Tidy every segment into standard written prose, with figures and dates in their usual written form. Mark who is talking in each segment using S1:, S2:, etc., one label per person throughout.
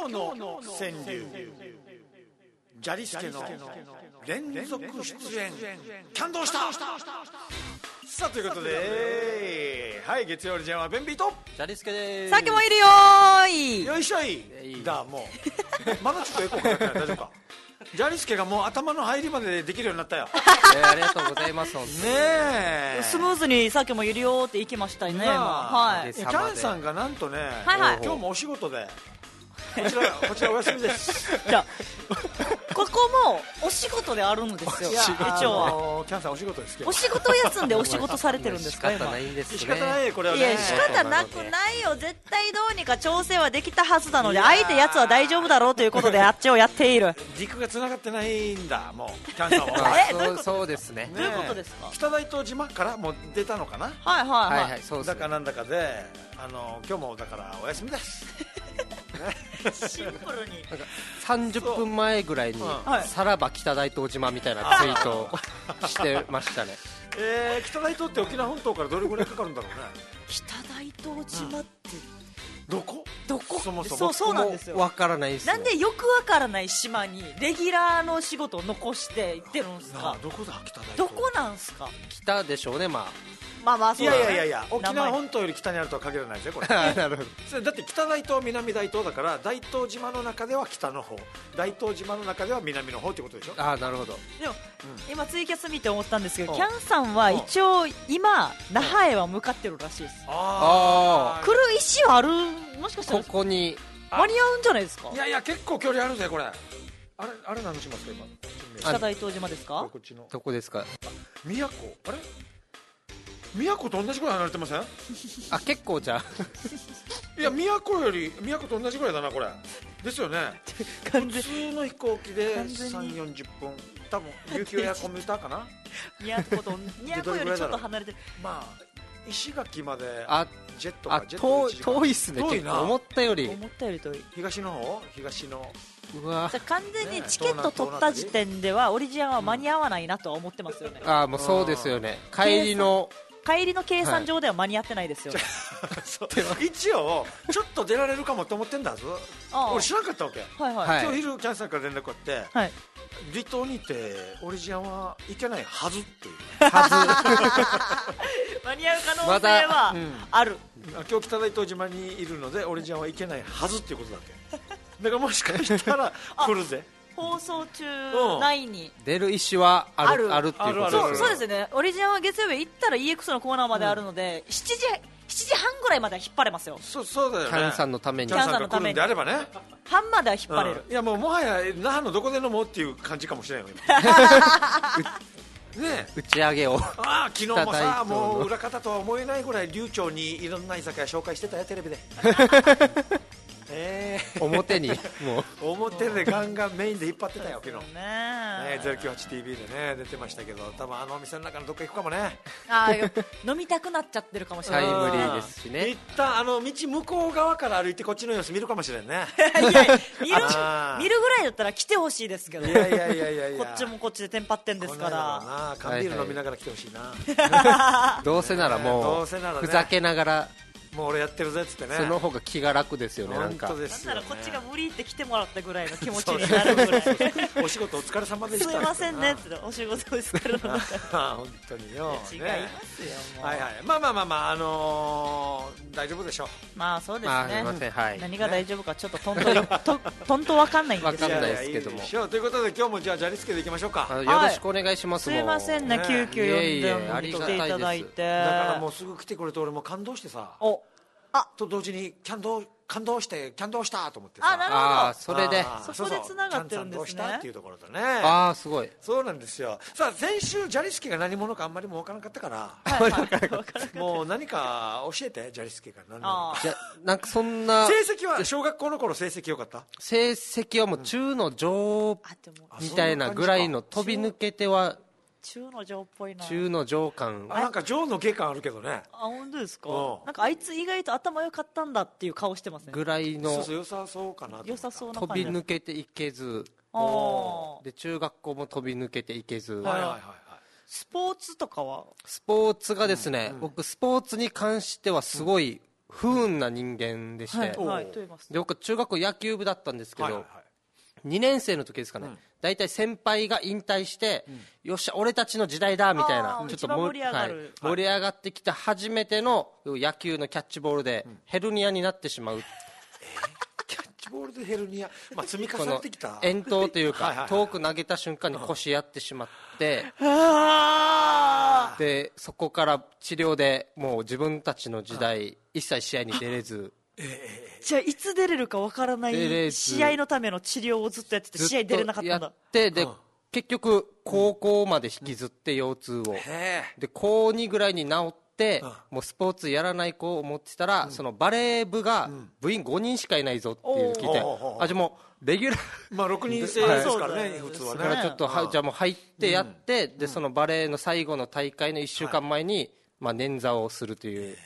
S1: 今日の川柳、ジャリスケの連続出演感動した。さあということで、はい、月曜日ジャンはベンビーと
S2: ジャリスケです。
S3: さっきもいるよーい。
S1: よいしょいだ。もうまだちょっとエコーかかってない。大丈夫か。ジャリスケがもう頭の入りまでできるようになったよ。
S2: ありがとうございます。ね
S1: え
S3: スムーズにさっきもいるよーって行きましたね。
S1: はい。
S3: はい。
S1: キャンさんがなんとね、
S3: はいはい
S1: 今日もお仕事でこちらお休みです。
S3: じゃあここもお仕事であるんですよ。一応は
S1: キャンさんお仕事ですけど、
S3: お仕事休んでお仕事されてるんですか。
S2: 仕方ないんですね。
S1: 仕方ないこれはね。
S3: いや仕方なくないよ。絶対どうにか調整はできたはずなので、相手やつは大丈夫だろうということであっちをやっている。
S1: 軸がつながってないんだもうキャンさんは。
S3: どういうこと
S2: そうですね。
S3: どういうことですか。
S1: 北大東島からもう出たのかな。
S3: はいはいはい。
S2: そうですね。
S1: だかなんだかで今日もだからお休みです
S3: シンプルに
S2: なんか30分前ぐらいに
S3: はい
S2: さらば北大東島みたいなツイートをしてましたね。
S1: 北大東って沖縄本島からどれぐらいかかるんだろうね。
S3: 北大東島って
S1: どこそもそも
S3: そうなんですよ。
S2: わからないですね。
S3: なんでよくわからない島にレギュラーの仕事を残して行ってるんですか。
S1: どこだ北大東。
S3: どこなんすか。
S2: 北でしょうね。ま
S3: まあまあ
S1: い
S3: そうだね。
S1: やいや沖縄本島より北にあるとは限らないですよこれ。
S2: あなるほど。
S1: それだって北大東南大東だから大東島の中では北の方、大東島の中では南の方ってことでしょ。
S2: あなるほど。
S3: でも、今ツイキャス見て思ったんですけど、
S1: うん
S3: キャンさんは一応今那覇へは向かってるらしいです。
S2: あ
S3: 来る意思はある。もしかしたら
S2: ここに
S3: 間に合うんじゃないですか。
S1: いや結構距離あるぜこれ。あれ何しますか今。
S3: 北大東島ですか。
S1: こっちの
S2: どこですか。
S1: 宮古。あれ宮古と同じぐらい離れてません。
S2: あ結構じゃ
S1: いや宮古と同じぐらいだなこれ。ですよね。普通の飛行機で
S3: 完全に
S1: 3、40分。多分琉球エアコンピューターかな。
S3: 宮古よりちょっと離れてる。
S1: まあ石垣まで
S2: あ
S1: ジェット
S2: あ
S1: かジェットで1時間
S2: 遠いっすね。
S1: 遠いな
S2: 結構思ったより。
S3: 思ったより遠い。
S1: 東の方東の
S2: うわ
S3: じゃあ完全にチケット取った時点ではオリジナルは間に合わないなとは思ってますよね。
S2: あもうそうですよね。帰りの
S3: 計算上では間に合ってないですよね。
S1: そう一応ちょっと出られるかもと思ってんだぞ。
S3: ああ
S1: 俺知らなかったわけ。
S3: はいはい、
S2: はい
S1: 今日昼キャンさんから連絡あって
S3: はい、
S1: 離島にいてオリジナルは行けないはずっていう
S3: 間に合う可能性はある、
S1: 今日北大東島にいるのでオリジナルは行けないはずっていうことだっけ。だからもしかしたら来るぜ。
S3: 放送中内に
S2: 出る意思はあるっていうことですよね。
S3: そうですね。オリジナルは月曜日行ったら EX のコーナーまであるので、7時半ぐらいまでは引っ張れますよ。
S1: そうだよね。
S2: キャンさんのために。
S1: キャンさんが来るんであればね。
S3: 半までは引っ張れる、
S1: いやもうもはや那覇のどこで飲もうっていう感じかもしれないよね。
S2: 打ち上げを
S1: 昨日も
S2: 北大
S1: さ
S2: 東の
S1: もう裏方とは思えないぐらい流暢にいろんな居酒屋紹介してたよテレビで
S2: 表にもう
S1: 表でガンガンメインで引っ張ってたよ昨日
S3: ね。
S1: 098TV でね出てましたけど、多分お店の中のどっか行くかもね。
S3: 飲みたくなっちゃってるかもしれない。
S2: タイムリーですしね。
S1: 一旦道向こう側から歩いてこっちの様子見るかもしれんね。
S3: いや見るぐらいだったら来てほしいですけど。
S1: いや
S3: こっちもこっちでテンパってんですから
S1: な。缶ビール飲みながら来てほしいな。
S2: どうせならも
S1: ど
S2: う
S1: うせならね
S2: ふざけながら
S1: もう俺やってるぜっつってね。
S2: その方が気が楽ですよね。なんか
S1: 本当ですよね。
S3: なんならこっちが無理って来てもらったぐらいの気持ちになるぐらい
S1: お仕事お疲れ様でした。
S3: すいませんねってお仕事ですからの中で
S1: 本当によ。
S3: 違いますよもう。
S1: はいはい。まあ大丈夫でしょう。
S3: まあそうです
S2: まあすい
S3: ね。
S2: ません。はい
S3: 何が大丈夫かちょっととんと分かんないんですよ。
S2: わかんないですけども
S1: いやいやということで今日もじゃあジャリスケでいきましょうか。
S2: よろしくお願いします。
S3: すいませんね、
S1: ね
S3: 急遽呼ん
S2: いえいえ
S3: で
S2: ありが
S3: 来ていただいて。
S1: だからもうすぐ来てくれて俺も感動してさ。と同時に感動したと思ってさ。
S3: なるほど。
S2: ああそれで
S3: そこで繋がってるんですね。
S1: キャンさどうしたっていうところとね。
S2: ああすごい。
S1: そうなんですよ。さあ先週ジャリスケが何者かあんまりもう分からなかったからもう何か教えてジャリスケが何者か。
S2: じゃなんかそんな
S1: 成績は小学校の頃成績良かった？
S2: 成績はもう中の上みたいなぐらいの飛び抜けては
S3: 中の上っぽいな。
S2: 中の上感。
S1: なんか上の下感あるけどね。
S3: 本当ですか。
S1: うん
S3: なんかあいつ意外と頭良かったんだっていう顔してますね。
S2: ぐらいの
S1: 良さそうかなと思った。
S3: 良さそうな
S2: 飛
S3: 感じ。
S2: び抜けていけずで中学校も飛び抜けていけず、
S3: スポーツとかは
S2: スポーツがですね、僕スポーツに関してはすごい不運な人間でして、
S3: はいと言います
S2: で僕中学校野球部だったんですけど、
S1: はいはいはい
S2: 2年生の時ですかね、大体先輩が引退して、よっしゃ俺たちの時代だみたいな、ちょっと
S3: 一番盛り上がる
S2: 盛り上がってきた初めての野球のキャッチボールでヘルニアになってしまう、
S1: キャッチボールでヘルニア、まあ、積み重ねてきた
S2: 遠投という
S1: はいはいはい
S2: か遠く投げた瞬間に腰やってしまって、でそこから治療でもう自分たちの時代一切試合に出れず、
S3: じゃあいつ出れるかわからない試合のための治療をずっとやってて試合出れなかったんだ。
S2: ずっとやってで、結局高校まで引きずって腰痛を、で高2ぐらいに治って、もうスポーツやらない子を思ってたら、そのバレー部が部員5人しかいないぞっていう聞いて、あじゃあもうレギュラー
S1: まあ6人制ですからね、普通はね。
S2: だからちょっとじゃあもう入ってやって、でそのバレーの最後の大会の1週間前に、まあ、捻挫をするという、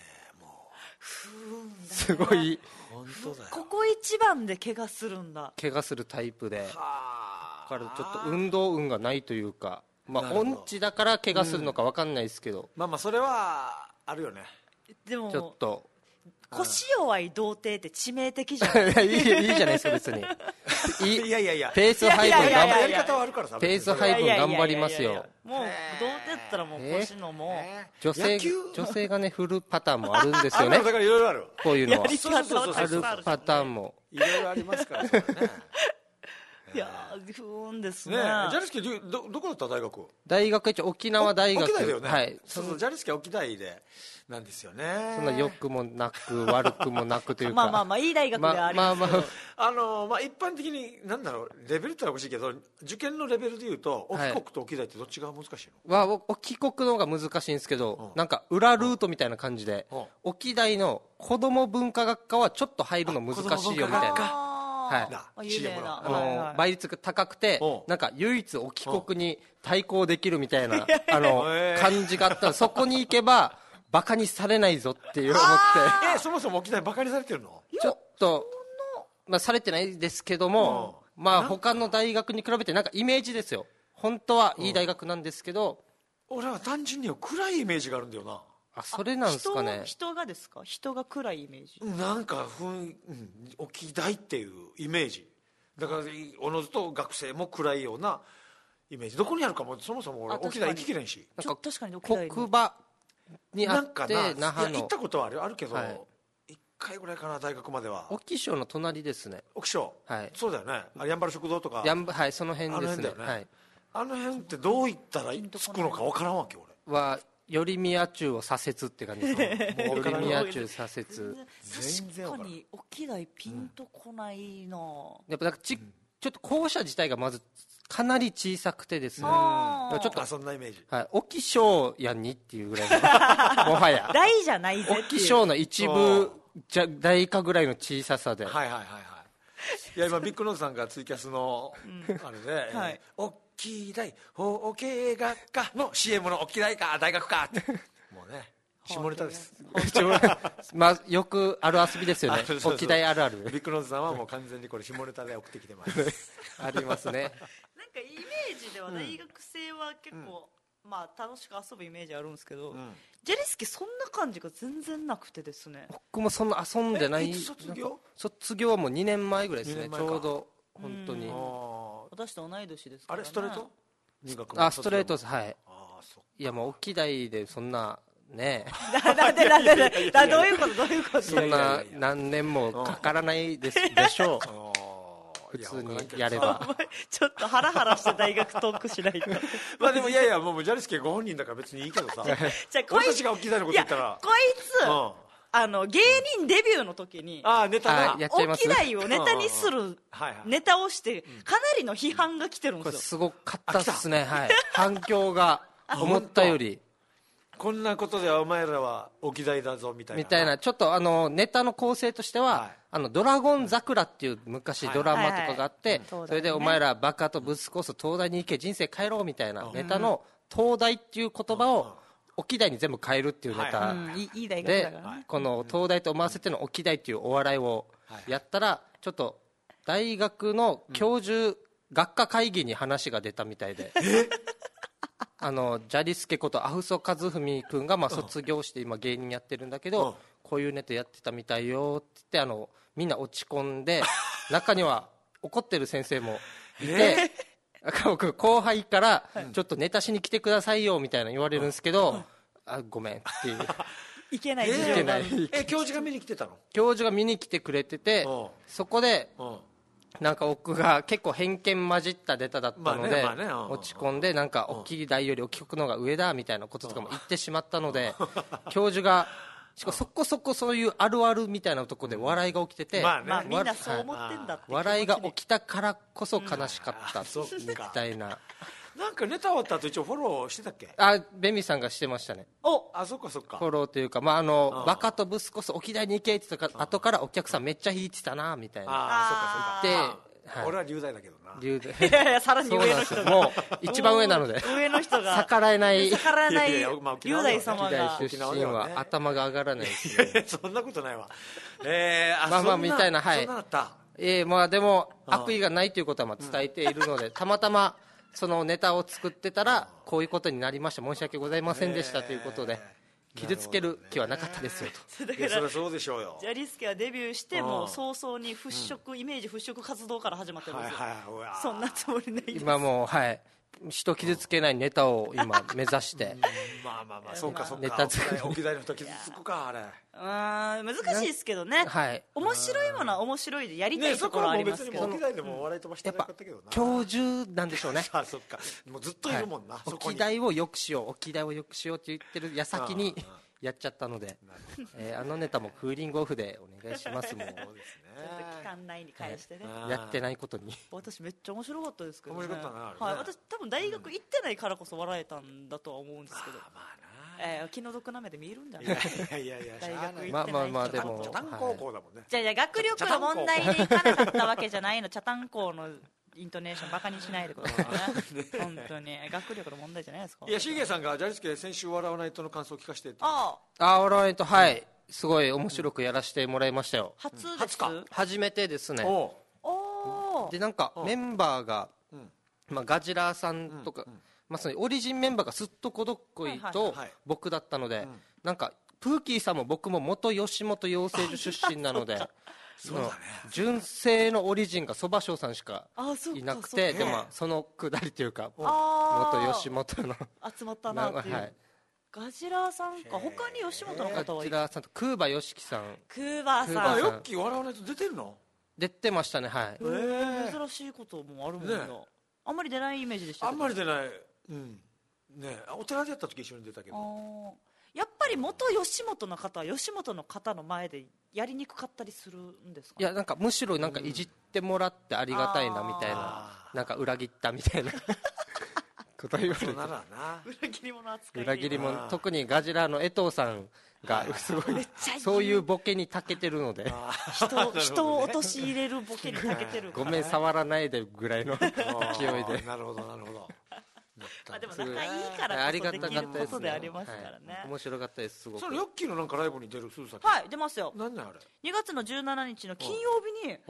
S2: すごい
S1: 本当だよ。
S3: ここ一番で怪我するんだ。
S2: 怪我するタイプで、だからちょっと運動運がないというか、まあ音痴だから怪我するのか分かんないですけど、
S1: まあまあそれはあるよね。
S3: でも
S2: ちょっと
S3: 腰弱い童貞って致命的じゃない
S2: いいじゃないですか別に
S1: いやいやいや、
S2: ペース配分頑張
S1: やり方はあるからさ。
S2: ペース配分頑張りますよ。
S3: もう童貞だったらもう腰のも
S2: 女性がね振るパターンもあるんですよね。
S1: だからいろいろある。
S2: こういうのは
S3: やり方は
S2: あるパターンも
S1: いろいろありますからね。
S3: いやー不運です
S1: ね
S3: ね。
S1: ジャリスケどこだった大学？
S2: 大学一応沖縄大学
S1: 沖大だよね。
S2: はい。
S1: そうそうジャリスケは沖大でなんですよね。
S2: そんな良くもなく悪くもなくというか
S3: まあまあまあいい大学ではありますけど、
S1: まあ一般的になんだろうレベルってのは欲しいけど受験のレベルでいうと沖国と沖大ってどっちが難しいの？
S2: は沖国の方が難しいんですけど、なんか裏ルートみたいな感じで、沖大の子ども文化学科はちょっと入るの難しいよみたいな。はい、
S3: 有名な
S2: 倍率が高くて、なんか唯一沖国に対抗できるみたいな感じがあったら、そこに行けばバカにされないぞっていう思って
S1: そもそも沖大バカにされてるの？
S2: ちょっと、まあ、されてないですけども、まあ他の大学に比べてなんかイメージですよ。本当はいい大学なんですけど、
S1: 俺は単純に暗いイメージがあるんだよな。
S2: あそれなんですかね。
S3: 人がですか？人が暗いイメージ。
S1: なんか沖大っていうイメージだから、おのずと学生も暗いようなイメージ。どこにあるかもそもそも俺沖大行ききれんし。
S2: なんか
S3: 確かに
S2: 国場にあって、
S1: 那覇の行ったことはあるけど、1回ぐらいかな大学までは。
S2: 沖小の隣ですね。
S1: 沖小、
S2: はい、
S1: そうだよね。やんばる食堂とか
S2: はいその辺ですね。
S1: あの辺ってどういったら着くのか分からんわけ俺
S2: は。寄宮中を左折って感じですね。寄宮中左折。
S3: 確かに沖大ピンとこないな。
S2: やっぱなんかちょっと校舎自体がまずかなり小さくてですね。ちょっと
S1: そんなイメージ。
S2: はい、沖小やんにっていうぐらいのもはや
S3: 大じゃないぜっていう。
S2: 沖小の一部じゃ大かぐらいの小ささで。
S1: はいはいはいはい。いや今ビッグノートさんがツイキャスのあれで。沖大法系学科の CM の沖大か大学かってもうね下ネタです
S2: まあよくある遊びですよね。沖大あるある。
S1: ビッグノートさんはもう完全にこれ下ネタで送ってきてます
S2: ありますね。
S3: なんかイメージでは大学生は結構、まあ楽しく遊ぶイメージあるんですけど、ジェリスケそんな感じが全然なくてですね。
S2: 僕もそんな遊んでない。
S1: いつ
S2: 卒業はもう2年前ぐらいですね。ちょうど本当に。
S3: 私と同い年ですからね。
S1: あれストレート？
S2: ストレートです。はい。いやもう沖大でそんなね
S3: なんでどういうこと
S2: そんな何年もかからないでしょう。普通にやれば。
S3: ちょっとハラハラして大学トークしないと。
S1: まあでもいやもうジャリスケご本人だから別にいいけどさ。俺たちが沖大のこと言ったら。
S3: こいつ。芸人デビューの時に
S1: ネタ
S3: 沖大をネタにするネタをしてかなりの批判が来てるんですよ。
S2: すごかったっすね。はい、反響が思ったより
S1: こんなことではお前らは沖大だぞみたいな
S2: ちょっとネタの構成としては、ドラゴン桜っていう昔ドラマとかがあって、それでお前らバカとぶつこす東大に行け人生変えろみたいなネタの東大っていう言葉を沖大に全部変えるっていうネタで、この東大と思わせての沖大っていうお笑いをやったら、ちょっと大学の教授学科会議に話が出たみたいで、 ジャリスケことアフソ和文君が卒業して今芸人やってるんだけど、こういうネタやってたみたいよって言ってみんな落ち込んで中には怒ってる先生もいて、僕後輩からちょっとネタしに来てくださいよみたいな言われるんですけど、ごめんっていう
S3: いけない事情がある。
S1: 教授が見に来てたの？
S2: 教授が見に来てくれてて、そこでなんか僕が結構偏見混じったネタだったので落ち込んで、なんか大きい台より大きくのが上だみたいなこととかも言ってしまったので、教授がしかもそこそこそういうあるあるみたいなところで笑いが起きてて、
S3: みんなそう思ってんだって
S2: 笑いが起きたからこそ悲しかったみたいな。
S1: なんかネタ終わった後一応フォローしてたっけ？
S2: ベミさんがしてましたね。
S1: そっか
S2: フォローというか、バカとブスこそ沖大に行けって言ったから後からお客さんめっちゃ弾いてたなみたいな。
S1: そっか俺は龍大だけどな。
S2: 龍大
S3: いやさらに上の人が
S2: もう一番上なので
S3: 上の人が
S2: 逆らえない
S3: 龍大様
S2: 沖大
S3: が
S2: 出身は頭が上がらないですね。
S1: そんなことないわ。
S2: みたいな。はい。
S1: そんなだった。
S2: でも悪意がないということは伝えているので、たまたまそのネタを作ってたらこういうことになりました、申し訳ございませんでしたということで、傷つける気はなかったですよと。
S3: だから
S1: そりゃそうでしょうよ。
S3: ジャリスケはデビューしてもう早々に払拭イメージ払拭活動から始まってるんですよ。そんなつもりないです。
S2: 今もう人傷つけないネタを今目指して
S1: そうか
S2: ネタ作り
S1: 沖大の人傷つくかあれ。
S3: 難しいですけどね。面白いものは面白いでやりたいところはありますけど、
S1: 沖大でも笑い飛ばしてなかったけどな。
S2: 教授なんでしょうね。
S1: そっか、もうずっといるもんな。
S2: 沖大をよくしよう沖大をよくしようって言ってる矢先にやっちゃったので、ネタもクーリングオフでお願いしますもん。
S3: 期間内に返してね、
S2: やってないことに。
S3: 私めっちゃ面白かったですけどね。
S1: 面白かったな。
S3: 私多分大学行ってないからこそ笑えたんだとは思うんですけど、気の毒な目で見るんだね。大学行ってない
S2: でも
S1: 茶炭高校だもんね。
S3: じゃあ学力の問題で行かなかったわけじゃないの。茶炭高のイントネーションバカにしないでくださいね。本当に学力の問題じゃないですか。
S1: いや、シゲさんがジャリスケ先週笑わないとの感想を聞かせてって。
S2: 笑わないと、すごい面白くやらせてもらいましたよ。
S3: 初です
S1: か？
S2: 初めてですね。でなんかメンバーがガジラさんとかそのオリジンメンバーがすっとこどっこいと僕だったので、なんかプーキーさんも僕も元吉本養成所出身なので純正のオリジンがそばしょうさんしかいなくて、でそのくだりというか元吉本の
S3: 集まったなっていう。ガジラーさんか、他に吉本の方はいる？
S2: ガジラーさんとクーバヨシキさん。
S3: クーバーさん。
S1: ヨッキー笑わないと出てるの？
S2: 出てましたね。
S3: 珍しいこともあるもんな。あんまり出ないイメージでしたけど。
S1: あんまり出ない。お寺でやった時一緒に出たけど。
S3: やっぱり元吉本の方は吉本の方の前でやりにくかったりするんですか？
S2: いや、なんかむしろなんかいじってもらってありがたいなみたいな、なんか裏切ったみたいなこと言われて、
S3: 裏切り者扱い。
S2: 裏切り者、特にガジラの江藤さんがすごいそういうボケに長けてるので、
S3: 人を陥れるボケに長けてる。
S2: ごめん触らないでぐらいの勢いで。
S1: なるほどなるほど。
S3: でも仲いいからこそできることでありますからね。
S2: 面白かったです。すごく。
S1: そのヨッキーのなんかライブに出る、すずさん。
S3: はい、出ますよ。
S1: 何あれ
S3: ？2月の17日の金曜日に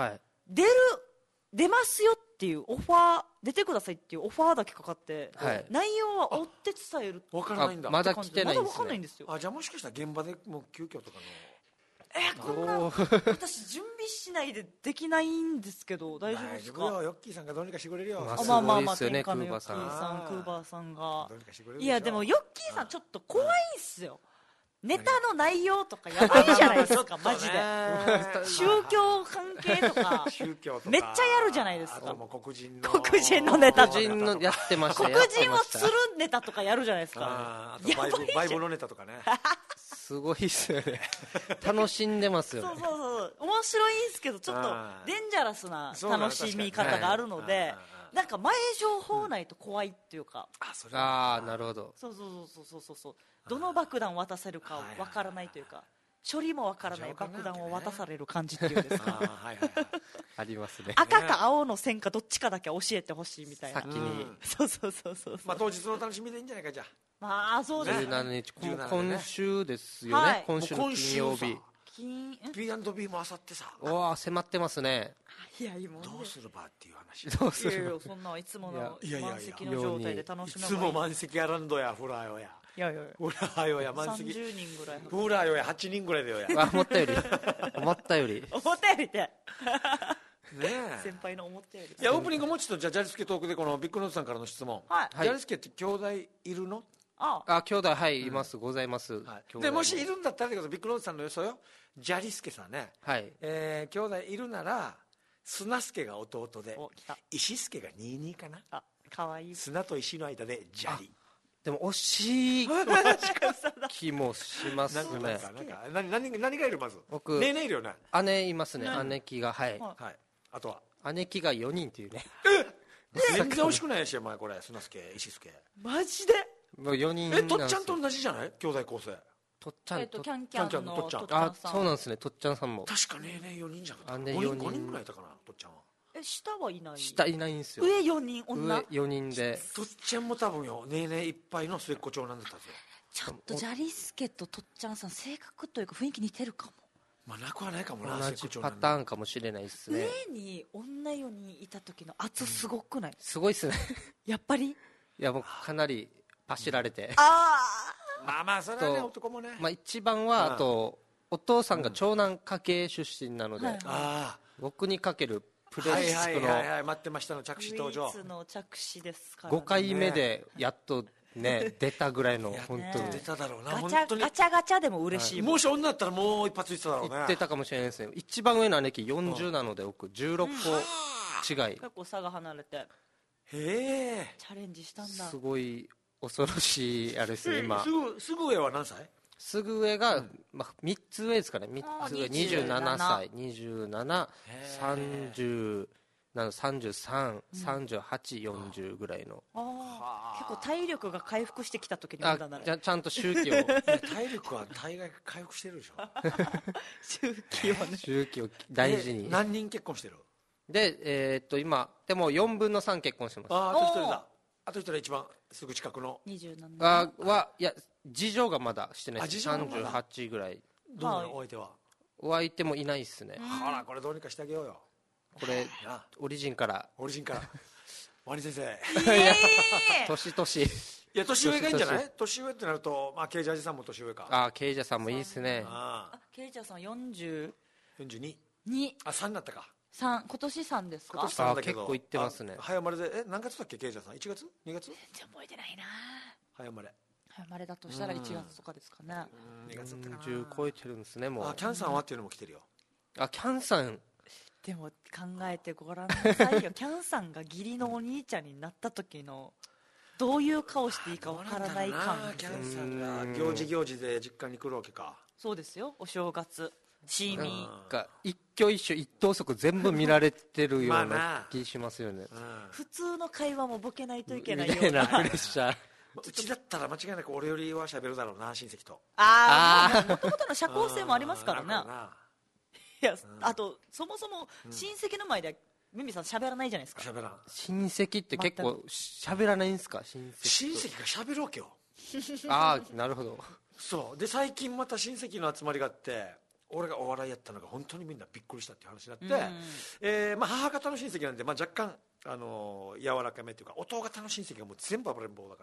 S3: 出ますよっていうオファー、出てくださいっていうオファーだけかかって、内容は追って伝える。
S1: 分からないんだ。
S2: まだ来てないんですね。
S3: まだ分かんないんですよ。
S1: じゃあもしかしたら現場でもう急遽とかの。
S3: こんな私準備しないでできないんですけど大丈夫ですか？
S1: ヨッキーさんがどうにかしてくれるよ。
S2: すごいですよね、
S3: 天下のヨッキーさん、クーバーさんが。い
S1: や
S3: でもヨッキーさんちょっと怖いんすよ。ネタの内容とかやばいじゃないですか。マジで宗教関係とかめっちゃやるじゃないですか。
S1: 黒人
S3: のネタ、
S2: 黒人のやってました。
S3: 黒人を釣るネタとかやるじゃないですか。
S1: バイブのネタとかね。
S2: すごいっすよね。楽しんでますよね。
S3: そう面白いんですけど、ちょっとデンジャラスな楽しみ方があるので、なんか前情報ないと怖いっていうか。
S2: なるほど。
S3: そうどの爆弾渡せるかわからないというか、処理もわからない爆弾を渡される感じっていうんですか。
S2: ありますね。
S3: 赤か青の線かどっちかだけ教えてほしいみたいな。
S2: 先に。
S3: そう
S1: 当日の楽しみでいいんじゃないか。じゃ
S3: あそうですね。
S2: 17日、今週ですよね。今週の金曜日。
S1: P&B もあさってさ、
S2: おお迫ってますね。
S3: いやいいもんね
S1: どうするばっていう話。
S2: どうす
S3: いやい
S2: る
S3: やそんないつもの
S1: いやいやいや
S3: 満席の状態で楽しめばいい。
S1: いつも満席やらんどや、フラーよや。
S3: いやいやいや
S1: フラーよや、満席。
S3: 30人ぐらい
S1: フラーよや、8人ぐらいだよや。
S2: あ思ったより思ったより
S3: 思ったよりって
S1: ねえ。
S3: 先輩の思ったより
S1: いや、オープニングもうちょっと、じゃあ、ジャリスケトークで、このビッグノートさんからの質問。
S3: はい
S2: はい
S1: ジャリスケって兄弟いるの？
S2: 兄弟はいいます、ございます、
S1: はい
S2: 兄弟
S1: でもしいるんだったらだけど、ビッグノートさんの予想よ。ジャリスケさんね。
S2: はい
S1: 兄弟いるなら、砂助が弟で
S3: お来た、
S1: 石助が22かな。
S3: かわいい
S1: 砂と石の間でジャリ。
S2: でも惜しい気もします
S1: なんか、
S2: ね。
S1: 何がいるまず。
S2: 僕
S1: ねえねえいるよね。
S2: 姉いますね、姉貴が、はい、
S1: はい。あとは。
S2: 姉貴が4人っていうね
S1: 全然惜しくないし、お前これ、砂助、石助。
S3: マジで
S2: もう4人
S1: とっちゃんと同じじゃない？兄弟構成。
S2: とっちゃん
S3: キャンキャンの
S1: とっちゃん
S3: とっちゃんさん
S2: そうなんですね、とっちゃんさんも
S1: 確かねえねえ4人じゃん。
S2: 姉
S1: 5
S2: 4人
S1: 人ぐらいいたかな、とっちゃんは。
S3: 下はいない
S2: 下いないんですよ。
S3: 上4人
S2: 上
S3: 女
S2: 4人で
S1: とっちゃんも多分よ、ねえねえいっぱいの末っ子長男だったんですよ。
S3: ちょっとジャリスケととっちゃんさん性格というか雰囲気似てるかも。
S1: まあなくはないかもな、
S2: 同
S1: 末っ子長男
S2: じパターンかもしれないですね。
S3: 上に女4人いた時の圧すごくない？
S2: すごいっすね
S3: やっぱり
S2: いやもうかなりパシられて、
S1: まあまあそれはね、
S2: と
S1: 男もね。
S2: まあ、一番はあとお父さんが長男家系出身なので、
S3: はい
S1: あ
S2: 僕にかけるプ
S1: あ、
S2: レスクの
S1: 待ってましたの着手登場
S3: 唯一の着手ですから、ね、
S2: 5回目でやっとね出たぐらいの
S1: やっと
S2: 本当に
S1: 出ただろうな、
S3: ガ
S1: 本当に
S3: チャガ。チャガチャでも嬉しいもん、
S1: もし女だったらもう一発言ってただろうね。
S2: 言ってたかもしれないですね。一番上の姉貴40なので僕16個違い、
S3: 結構差が離れて
S1: へえ。
S3: チャレンジしたんだ。
S2: すごい恐ろしいあれですね今。
S1: すぐ上は何歳？
S2: すぐ上が、まあ、3つ上ですかね、3つ上、
S3: 27
S2: 27歳、27、30、33、38、40ぐらいの、
S3: 結構体力が回復してきた時に産んだんだね。
S2: ちゃんと周期を、
S1: 体力は大概回復してるでしょ。
S3: 周期をね。
S2: 周期を大事に。
S1: 何人結婚してる？
S2: で、今、でも4分の3結婚してます。
S1: あと一人だ。あと一人は一番すぐ近くの。
S3: 27
S2: いや、次女がまだしてないです。
S1: 次女がまだ
S2: 38ぐらい。
S1: どうなのお相手は？
S2: お相手もいないっすね。
S1: ほらこれどうにかしてあげようよ。
S2: これ、
S1: な
S2: オリジンから、
S1: オリジンからワニ先生。
S2: 年々。
S1: いや年上がいいんじゃない？年上ってなると、まあケイジャージさんも年上か。
S2: ケイジャさんもいいっすね。
S3: ケイチャーさん42
S1: 42。あ、3になったか。
S3: 今年3ですか？
S1: 今年3だけど。
S2: 結構いってますね。
S1: 早生まれで、何月だっけケイジャーさん？1月？2月？
S3: 全然覚えてないな。
S1: 早生まれ。
S3: 早生まれだとしたら1月とかですかね。
S1: 2月だったかな。
S2: 40超えてるんですね、もう。
S1: キャンさんはっていうのも来てるよ。
S2: キャンさん、
S3: でも考えてごらんなさいよ。キャンさんが義理のお兄ちゃんになった時のどういう顔していいかわからない感。
S1: キャンさんが行事で実家に来るわけか。
S3: そうですよ、お正月シーミー。
S2: が一挙一首一投足全部見られてるような気しますよね。
S3: 普通の会話もボケないといけない
S2: みたいな
S3: ような
S2: プレッシャー。
S1: うちだったら間違いなく俺よりは喋るだろうな、親戚と。
S3: もともとの社交性もありますからね。いや、あとそもそも親戚の前ではミミさん喋らないじゃないですか。
S1: 喋らん。
S2: 親戚って結構喋らないんですか？親
S1: 戚が喋るわけよ。
S2: なるほど。
S1: そうで、最近また親戚の集まりがあって、俺がお笑いやったのが本当にみんなびっくりしたっていう話になって、母方の親戚なんで、若干柔らかめっていうか、弟方の親戚がもう全部暴れん坊だから、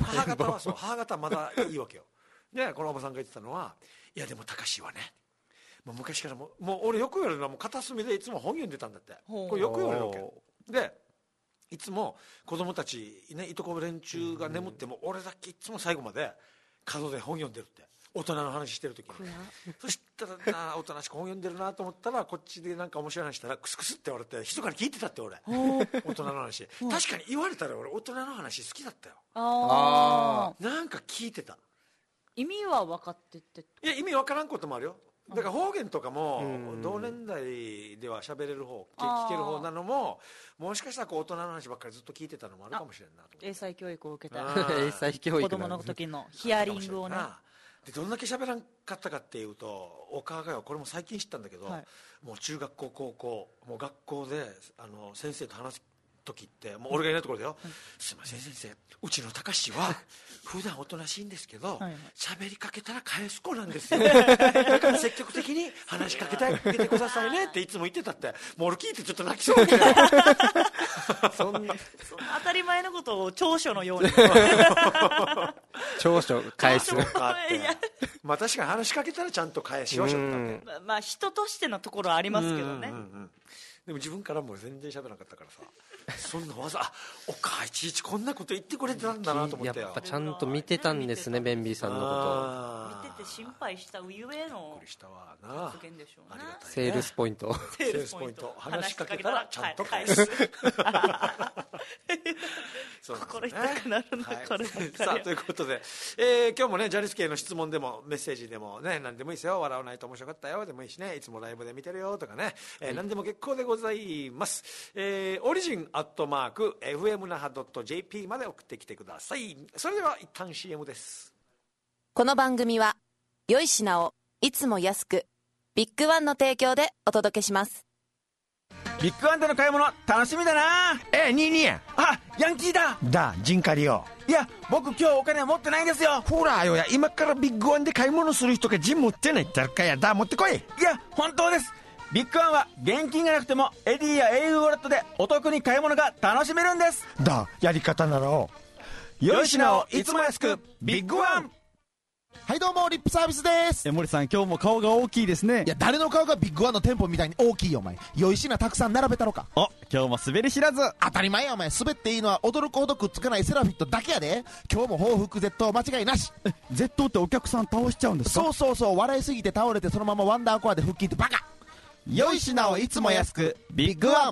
S1: 母方はまだいいわけよ。でこのおばさんが言ってたのは、いやでも高志はね、もう昔からもう俺よく言われるのは、もう片隅でいつも本読んでたんだって。これよく言われるわけで、いつも子供たちね、いとこ連中が眠っても、俺だけいつも最後まで角で本読んでるって、大人の話してる時に。そしたらな、おとなしく本読んでるなと思ったら、こっちでなんか面白い話したらクスクスって言われて、密かに聞いてたって。俺大人の話確かに言われたら俺大人の話好きだったよ。なんか聞いてた。
S3: 意味は分かってて。
S1: いや、意味分からんこともあるよ。だから方言とかも同年代では喋れる方、聞ける方なのも、もしかしたら大人の話ばっかりずっと聞いてたのもあるかもしれんなと。
S3: 英才教育を受けた
S2: 英才教育
S3: 子供の時のヒアリングをね。
S1: でどんだけ喋らんかったかっていうと、お母がよ、これも最近知ったんだけど、もう中学校高校もう学校で先生と話す時ってもう俺がいないところだよ、すいません先生、うちの高志は普段おとなしいんですけど喋りかけたら返す子なんですよだから積極的に話しかけてあげてくださいねっていつも言ってたって。もう俺聞いてちょっと泣きそうで
S3: そんな当たり前のことを長所のように
S2: 長所返す
S1: まあ確かに話しかけたらちゃんと返しはしよったって。
S3: まあ人としてのところはありますけどね。
S1: でも自分からも全然喋らなかったからさそんなわざお母いちいちこんなこと言ってくれてたんだなと思ってよ。
S2: やっぱちゃんと見てたんですね、ベンビーさんのこ
S3: 見てて心配した上の発言でしょうね。
S2: セールスポイント
S1: 話しかけたらちゃんと返す
S3: 心痛くなるな、これ。
S1: さあということで、今日もねジャリスケの質問でもメッセージでもね何でもいいですよ。笑わないと面白かったよでもいいしね、いつもライブで見てるよとかね、何でも結構でございます。オリジン@fm 那覇 .jp まで送ってきてください。それでは一旦 CM です。
S4: この番組は良い品をいつも安くビッグワンの提供でお届けします。
S5: ビッグワンでの買い物楽しみだな。
S6: ニーニー
S5: あ、ヤンキーだ
S6: ジンカリよ。
S5: いや僕今日お金持ってないんですよ。
S6: ほらよや、今からビッグワンで買い物する人がジン持ってないってあるかや。持ってこい。
S5: いや本当です。ビッグワンは現金がなくてもエディや au ウォレットでお得に買い物が楽しめるんです。
S6: やり方なら
S5: 良い品をいつも安くビッグワン。
S7: はいどうもリップサービスです。
S8: 森さん今日も顔が大きいですね。
S7: いや誰の顔がビッグワンの店舗みたいに大きいよお前。良い品たくさん並べたのか。
S8: 今日も滑り知らず。
S7: 当たり前やお前。滑っていいのは驚くほどくっつかないセラフィットだけやで。今日も報復絶倒間違いなし。
S8: 絶倒ってお客さん倒しちゃうんですか。
S7: そう笑いすぎて倒れてそのままワンダーコアで復帰ってバカ。
S8: 良い品をいつも安くビッグワン。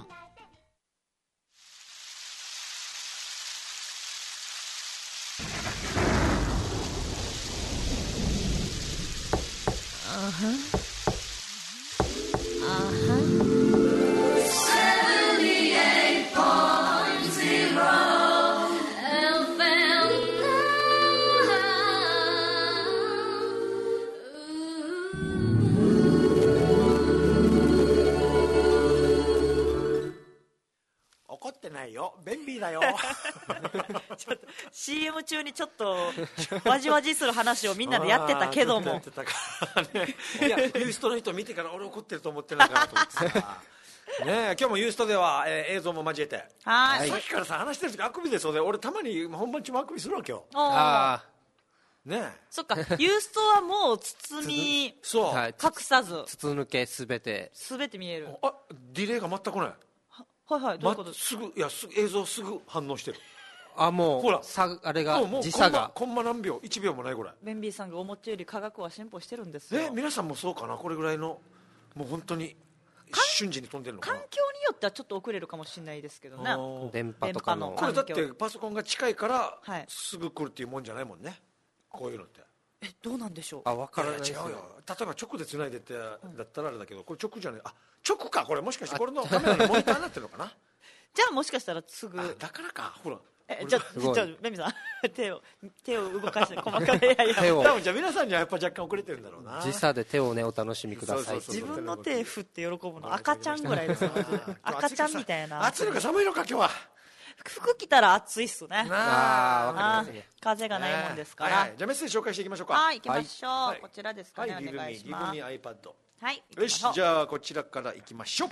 S1: 怒ってないよ、便利だよ
S3: ちょっと CM 中にちょっとわじわじする話をみんなでやってたけども
S1: やってたからね。いやユーストの人見てから俺怒ってると思ってないかなと思ってさね、今日もユーストでは、映像も交えてさっきからさ話してる時あくびでそうで、俺たまに本番中もあくびするわけよ。ね、
S3: そっかユーストはもう包み隠さず
S2: 筒抜けすべて
S3: 見える。
S1: ディレイが全くない。
S3: はいどういうことですか。
S1: すぐ映像すぐ反応してる。
S2: もう
S1: ほら
S2: あれが時差が
S1: コンマ何秒1秒もないぐらい。
S3: ベンビーさんが思ったより科学は進歩してるんですよ。
S1: 皆さんもそうかな。これぐらいのもう本当に瞬時に飛んでるのかな。
S3: 環境によってはちょっと遅れるかもしれないですけどね。
S2: 電波とかの
S1: これだってパソコンが近いからすぐ来るっていうもんじゃないもんね、こういうのって。
S3: どうなんでしょう。
S2: 分からないです。
S1: 違うよ、例えば直でつないでてだったらあれだけど、これ直じゃない。直か。これもしかしてこれのカメラのモニターになってるのかな
S3: じゃあもしかしたらすぐ
S1: だからか。ほら
S3: じゃあベンビーさん手を動かして細かい
S1: 手を多分じゃあ皆さんにはやっぱ若干遅れてるんだろうな。
S2: 時差で手をねお楽しみください。
S3: 自分の手振って喜ぶの赤ちゃんぐらいですよ赤ちゃんみたいな。
S1: 暑いのか寒いのか今日は。
S3: 服着たら暑いっすね。
S2: 分かります。
S3: 風がないもんですから。
S1: じゃあメッセージ紹介していきましょうか。
S3: 行きましょう。こちらですかね、お願いします。
S1: ギブミ iPad。
S3: よ
S1: し、じゃあこちらからいきましょう。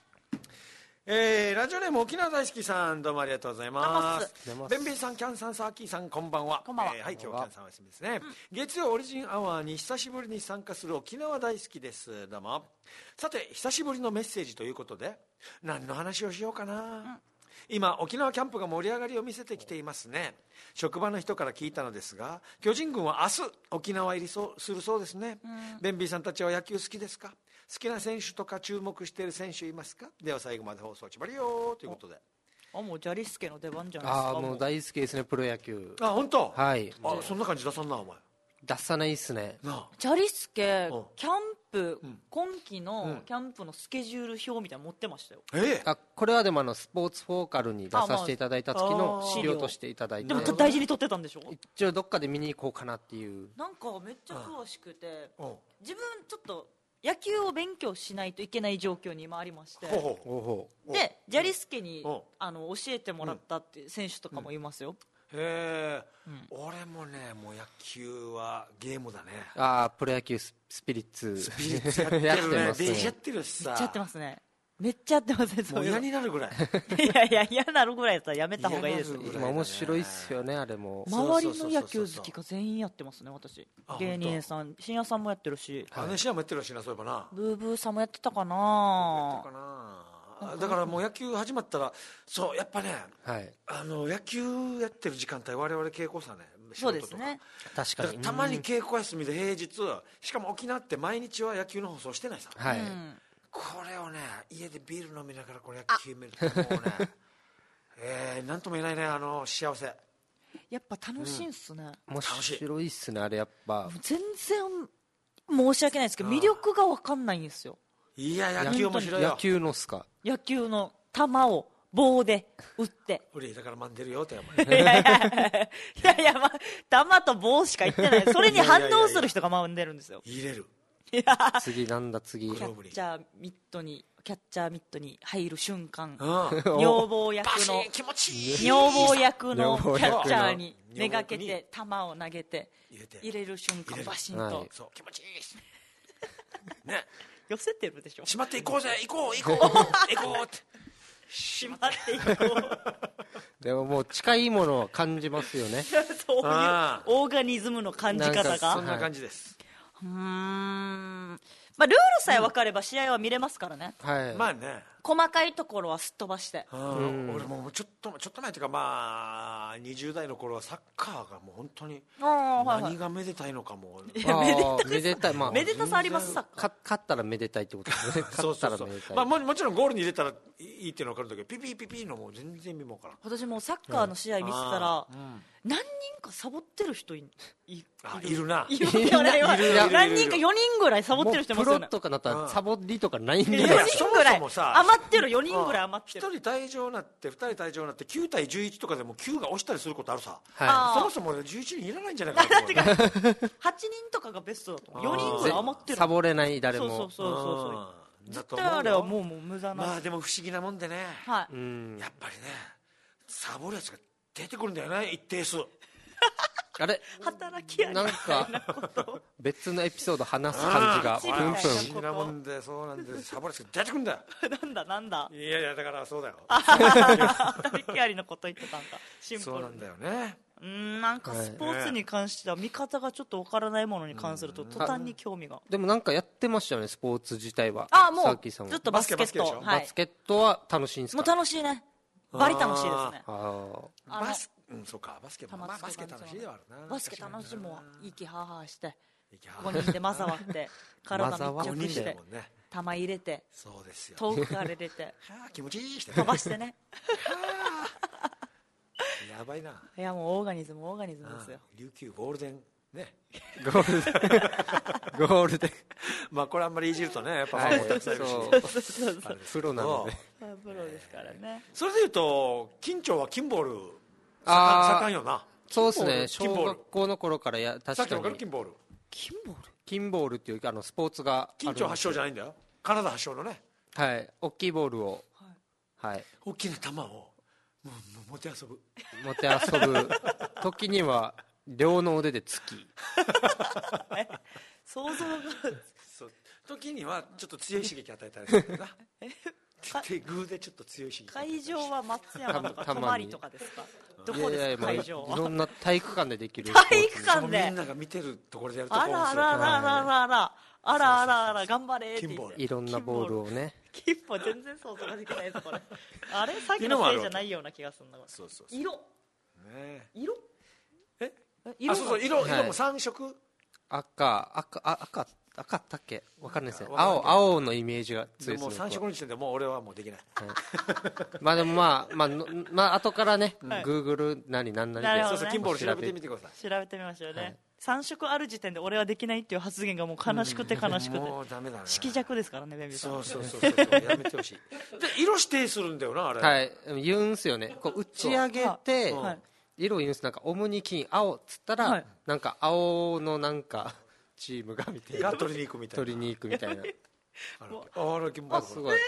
S1: ラジオネーム沖縄大好きさん、どうもありがとうございます。ベンビンさん、キャンさん、サーキーさん、こんばんは。はい、今日キャンさんお休みですね。月曜オリジンアワーに久しぶりに参加する沖縄大好きです。どうも。さて、久しぶりのメッセージということで何の話をしようかな。今沖縄キャンプが盛り上がりを見せてきていますね。職場の人から聞いたのですが、巨人軍は明日沖縄入りするそうですね。ベンビーさんたちは野球好きですか。好きな選手とか注目している選手いますか。では最後まで放送ちばりよということで。
S3: もうジャリスケの出番じゃないですか。
S2: もう大好きですね、プロ野球。
S1: 本当。
S2: はい。
S1: そんな感じ出さんなお前。
S2: 出さないっすね。
S3: ジャリスケキャンプ、今期のキャンプのスケジュール表みたいなの持ってましたよ。
S2: これはでもスポーツフォーカルに出させていただいた時の資料としていただいて。
S3: でも大事に取ってたんでしょ。
S2: 一応どっかで見に行こうかなっていう。
S3: なんかめっちゃ詳しくて、自分ちょっと野球を勉強しないといけない状況に今ありまして、
S2: で
S3: ジャリスケに教えてもらったって選手とかもいますよ。
S1: へえ、俺もねもう野球はゲームだね。
S2: プロ野球スピリッツ
S1: やってるね。
S2: やってますね。
S1: デイジやってるしさ。
S3: めっちゃやってますね。めっちゃやってますね。
S1: もう嫌になるぐらい。
S3: いや嫌なるぐらいだったらやめた方がいいですよ。
S2: 今面白いっすよねあれも。
S3: 周りの野球好きが全員やってますね私。芸人さん、深夜さんもやってるし。
S1: 深夜もやってるしな、そういえばな。
S3: ブーブーさんもやってたかな。
S1: だからもう野球始まったらそうやっぱね、野球やってる時間帯我々稽古さね。
S3: そうですね。
S2: 確かに。
S1: たまに稽古休みで平日、しかも沖縄って毎日は野球の放送してないさ。これをね家でビール飲みながらこれ野球見るともうねなんとも言えないね幸せ。
S3: やっぱ楽しいんすね。
S2: 面白いっすねあれやっぱ。
S3: 全然申し訳ないですけど魅力が分かんないんですよ。い
S1: や野球面白いよ。
S2: 野球のっすか。
S3: 野球の球を棒で打って
S1: 俺だから学んでるよってやっ
S3: ぱりいや、球と棒しか言ってない。それに反応する人が学んでるんですよ。
S1: 入れる。
S2: 次なんだ次。
S3: キャッチャーミットに入る瞬間、女房役のキャッチャーにめがけて球を投げて入れる瞬間バシンと。
S1: そう気持ちいいね。
S3: 寄せてるでしょ。
S1: しまっていこうぜ、行こうって
S3: しまっていこ
S2: う。でももう近いものを感じますよね。
S3: そういうオーガニズムの感じ方が
S1: そんな感じです。
S3: ルールさえ分かれば試合は見れますからね。
S1: まあね、
S3: 細かいところはすっ飛ばして。
S1: 俺もちょっと前というか20代の頃はサッカーがもう本当に何がめでたいのかも。
S2: めでたい、
S3: めでたさあります。サッカー
S2: 勝ったらめでたいってことですね。勝ったらめでたい。
S1: もちろんゴールに入れたらいいっていうのは分かるんだけど、ピピピピのもう全然見もからん。
S3: 私もうサッカーの試合見せたら何人かサボってる人い
S1: るな。
S3: 何人か4人ぐらいサボってる人いますよね。
S2: プロとかなったらサボりとかないんで。
S3: 4人ぐらい余ってる。4人ぐらい余ってる。
S1: 1人退場になって2人退場になって9対11とかでも9が押したりすることあるさ。そもそも11人いらないんじゃないかな。
S3: 8人とかがベストだと。4人ぐらい余ってる。
S2: サボれない誰も。
S3: そう絶対あれはもう無駄な。
S1: でも不思議なもんでね、やっぱりねサボるやつが出てくるんだよね、一定数。
S2: あれ
S3: 働きや
S2: なんか別のエピソード話す感じが
S1: 不思議なもんで、そうなんでサボるやつが出てくるんだよ。
S3: なんだ
S1: いやだからそうだよ。
S3: 働きありのこと言ってたんだ。シンプル。
S1: そうなんだよね。
S3: なんかスポーツに関しては見方がちょっと分からないものに関すると途端に興味が。
S2: でもなんかやってましたよね、スポーツ自体は。
S3: もうずっとバスケット。
S2: バスケットは楽しいんですか？
S3: もう楽しいね。バリ楽しいですね。
S1: そうか、バスケ楽しいではあるな。
S3: バスケ楽しいもん。息はーはーして5人で混ざわって体密着して球入れて遠くから入れて
S1: 気持ちいいして
S3: 飛ばしてね。
S1: やばいな。
S3: いやもうオーガニズムですよ。
S1: 琉球ゴールデンね。
S2: ゴールデン
S1: これあんまりいじるとね、やっぱファンもたくさんいるし、
S2: プロなので。
S3: プロですからね。
S1: それでいうと金町はキンボール盛んよな。
S2: そうですね、小学校の頃から確かに。
S1: さっきのからキンボール
S2: キンボールっていうスポーツが
S1: 金町発祥じゃないんだよ、カナダ発祥のね。
S2: 大きいボールを
S1: 大きな球を持て遊ぶ
S2: 時には両の腕で突き
S3: 想像が
S1: 時にはちょっと強い刺激与えたりするな。グーでちょっと強い刺激。
S3: 会場は松山とか泊とかですか？どこですか会場は？
S2: いろんな体育館でできる。
S3: 体育館で
S1: みんなが見てるところでやるところですよ。
S3: あら頑張れって言って
S2: いろんなボールをね。
S3: キンボ全然想像ができないですこれ。あれさっきのせいじゃないような気がするんだ。色
S1: 色も3色。
S2: 赤あったっけ分かんないですね。青のイメージが強いですね。
S1: もう3色の時点でもう俺はもうできない。
S2: 後からね、グーグル何で
S1: キンボール調べてみてください。
S3: 調べてみましょうね。3色ある時点で俺はできないっていう発言がもう悲しくて
S1: もうダメだね。
S3: 色弱ですからね、ベビーさん。
S1: そうやめてほしい。で色指定するんだよな、あれ。
S2: 言うんすよね。打ち上げて色を言うんす。なんかオムニ金青っつったらなんか青のなんかチームがみたいな
S1: が取りに行くみたいな
S2: 取りに行くみたいな
S1: あ
S2: すごい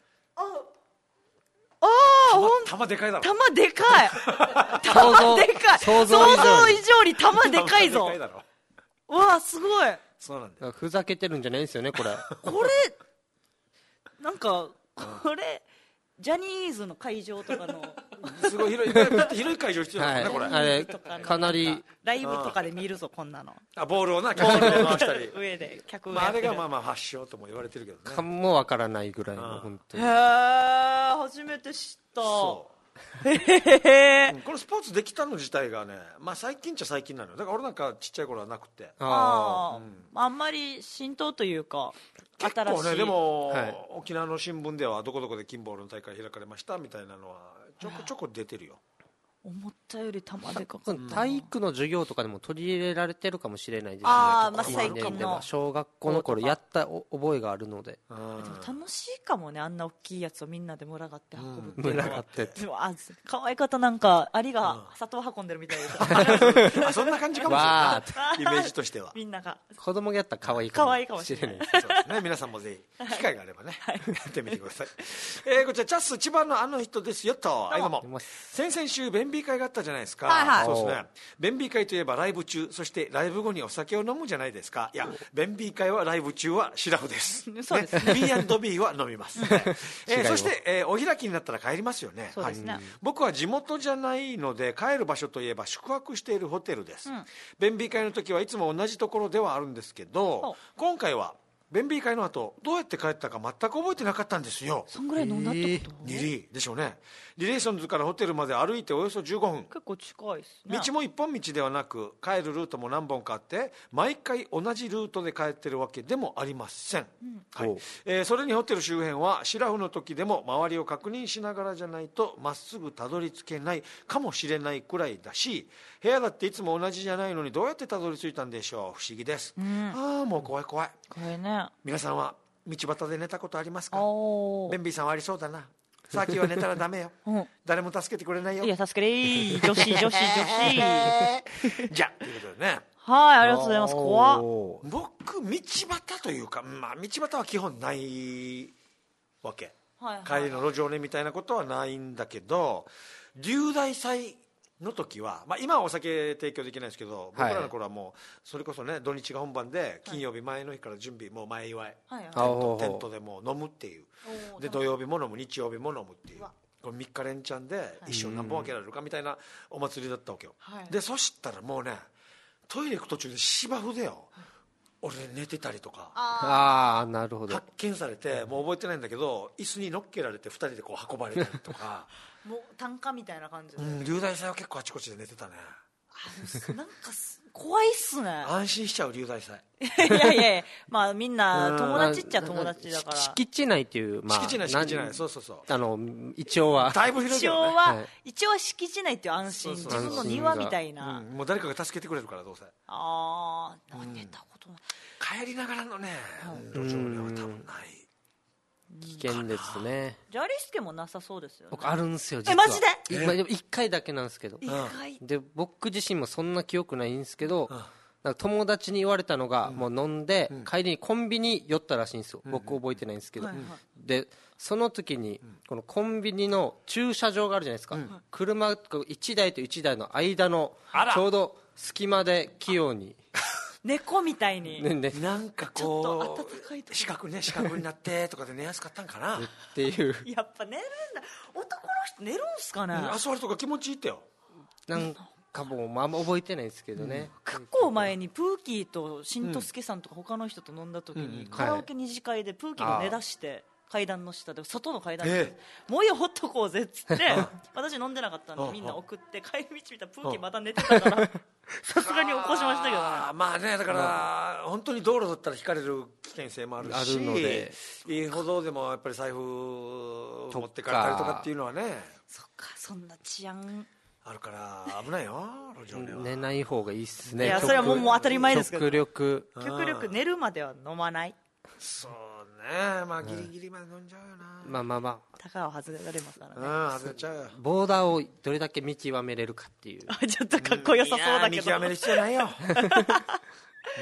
S1: 玉でかいだろ
S3: 玉でかい玉でかい
S2: 想
S3: 想
S2: 像以上に
S3: 像以上に玉でかいぞ
S1: 玉でかいだろ
S3: わあすごい
S1: そうなんだよ
S2: ふざけてるんじゃないんですよねこれ
S3: これなんかこれジャニーズの会場とかの
S1: すごい広い会場必要だもんねこれ
S2: あれかなり
S3: ライブとかで見るぞこんなの
S1: ボールをなキャッチで回したり
S3: 上で客
S1: まああれ
S3: がやってる
S1: がまあ発祥とも言われてるけどね
S2: かもわからないぐらいの本当に
S3: へえ初めて知った
S1: そう
S3: へへへ
S1: このスポーツできたの自体がねまあ最近っちゃ最近なのよだから俺なんかちっちゃい頃はなくて
S3: あんまり浸透というか
S1: 結構ねでも、
S2: はい、
S1: 沖縄の新聞ではどこどこでキンボールの大会開かれましたみたいなのはちょこちょこ出てるよ
S3: 思ったより玉でかかった
S2: 体育の授業とかでも取り入れられてるかもしれないですね
S3: あーまあ
S2: 近
S3: 最近の
S2: 年では小学校の頃やった覚えがあるので
S3: でも楽しいかもねあんな大きいやつをみんなで群がって運ぶっていう
S2: 群
S3: のは
S2: がって
S3: でも可愛かったなんかアリが里を運んでるみたいです
S1: あそんな感じかもしれ
S2: わ
S1: ないイメージとしては
S3: みんなが
S2: 子供がやったら可愛い
S3: 可愛いかもしれない
S1: そうですね皆さんもぜひ機会があればねやってみてくださいこちらチャス千葉のあの人ですよとどうも先々週弁美会があったじゃないですか
S3: はいはい
S1: そうですね弁美会といえばライブ中そしてライブ後にお酒を飲むじゃないですかいや弁美会はライブ中はシラフです
S3: そうですね
S1: B&B は飲みますそして、お開きになったら帰りますよね
S3: そうですね、
S1: はい、僕は地元じゃないので帰る場所といえば宿泊しているホテルです弁美会の時はいつも同じところではあるんですけど今回は弁美会の後どうやって帰ったか全く覚えてなかったんですよ
S3: そんぐらい飲んだってこと、
S1: リリーでしょうねリレーションズからホテルまで歩いておよそ15分
S3: 結構近いですね
S1: 道も一本道ではなく帰るルートも何本かあって毎回同じルートで帰ってるわけでもありません、はいそれにホテル周辺はシラフの時でも周りを確認しながらじゃないとまっすぐたどり着けないかもしれないくらいだし部屋だっていつも同じじゃないのにどうやってたどり着いたんでしょう不思議です、ああもう怖い怖い
S3: これね
S1: 皆さんは道端で寝たことありますか
S3: お
S1: ベンビーさんはありそうだなさっきは寝たらダメよ、誰も助けてくれないよ
S3: いや助けれー女子女子女子
S1: じゃあということでね
S3: はいありがとうございます怖っ
S1: 僕道端というか、まあ、道端は基本ないわけ、帰りの路上寝みたいなことはないんだけど龍大祭の時は、まあ、今はお酒提供できないですけど僕らの頃はもうそれこそね土日が本番で金曜日前の日から準備もう前祝い、テントでもう飲むっていうで土曜日も飲む日曜日も飲むっていうこれ3日連チャンで一緒に何本分けられるかみたいなお祭りだったわけよ、でそしたらもうねトイレ行く途中で芝生でよ俺寝てたりとか
S2: ああなるほど
S1: 発見されてもう覚えてないんだけど椅子に乗っけられて2人でこう運ばれたりとか
S3: もう単価みたいな感じで、
S1: 龍大祭は結構あちこちで寝てたね
S3: なんか怖いっすね
S1: 安心しちゃう龍大祭
S3: いやいやいやまあみんな友達っちゃ友達だから
S2: 敷地内っていう、
S1: まあ、敷地内そうそうそう
S2: 一応は
S1: だいぶ広いけどね
S3: 一応は敷地内っていう安心自分の庭みたいな、
S1: もう誰かが助けてくれるからどうせ
S3: ああ寝たことない
S1: 帰りながらのね路上寝は多分ない
S2: 危険ですね
S3: じゃあアリスケもなさそうですよね
S2: 僕あるんですよ実は
S3: マジで
S2: 1回だけなんですけどで僕自身もそんな記憶ないんですけどなんか友達に言われたのがもう飲んで帰りにコンビニ寄ったらしいんですよ僕覚えてないんですけどでその時にこのコンビニの駐車場があるじゃないですか車1台と1台の間のちょうど隙間で器用に
S3: 猫みたいに、
S1: なんかこう四角になってとかで寝やすかったんかな
S2: っていう
S3: やっぱ寝るんだ男の人寝るんすかね
S1: アスファルトが気持ちいいってよ
S2: なんかもうあんま覚えてないですけどね、
S3: 結構前にプーキーとしんとすけさんとか他の人と飲んだ時にカラオケ二次会でプーキーが寝だして階段の下で外の階段でもういいよほっとこうぜっつって私飲んでなかったんでみんな送って帰り道見たらプーキーまた寝てたからさすがに起こしましたけどね
S1: まあねだから本当に道路だったらひかれる危険性もあるし
S2: ので
S1: 歩道でもやっぱり財布持ってかれたりとかっていうのはね
S3: そっかそんな治安
S1: あるから危ないよ路上寝は
S2: 寝ない方がいいっすね
S3: いやそれはもう当たり前ですけど
S2: 極
S3: 力寝るまでは飲まない
S1: そうねまあギリギリまで飲んじゃうよな
S2: まあ
S3: 高を外れられますからね
S1: 外れちゃうよ
S2: ボーダーをどれだけ見極めれるかっていう
S3: ちょっとかっこよさそうだけど
S1: 見極める必要ないよね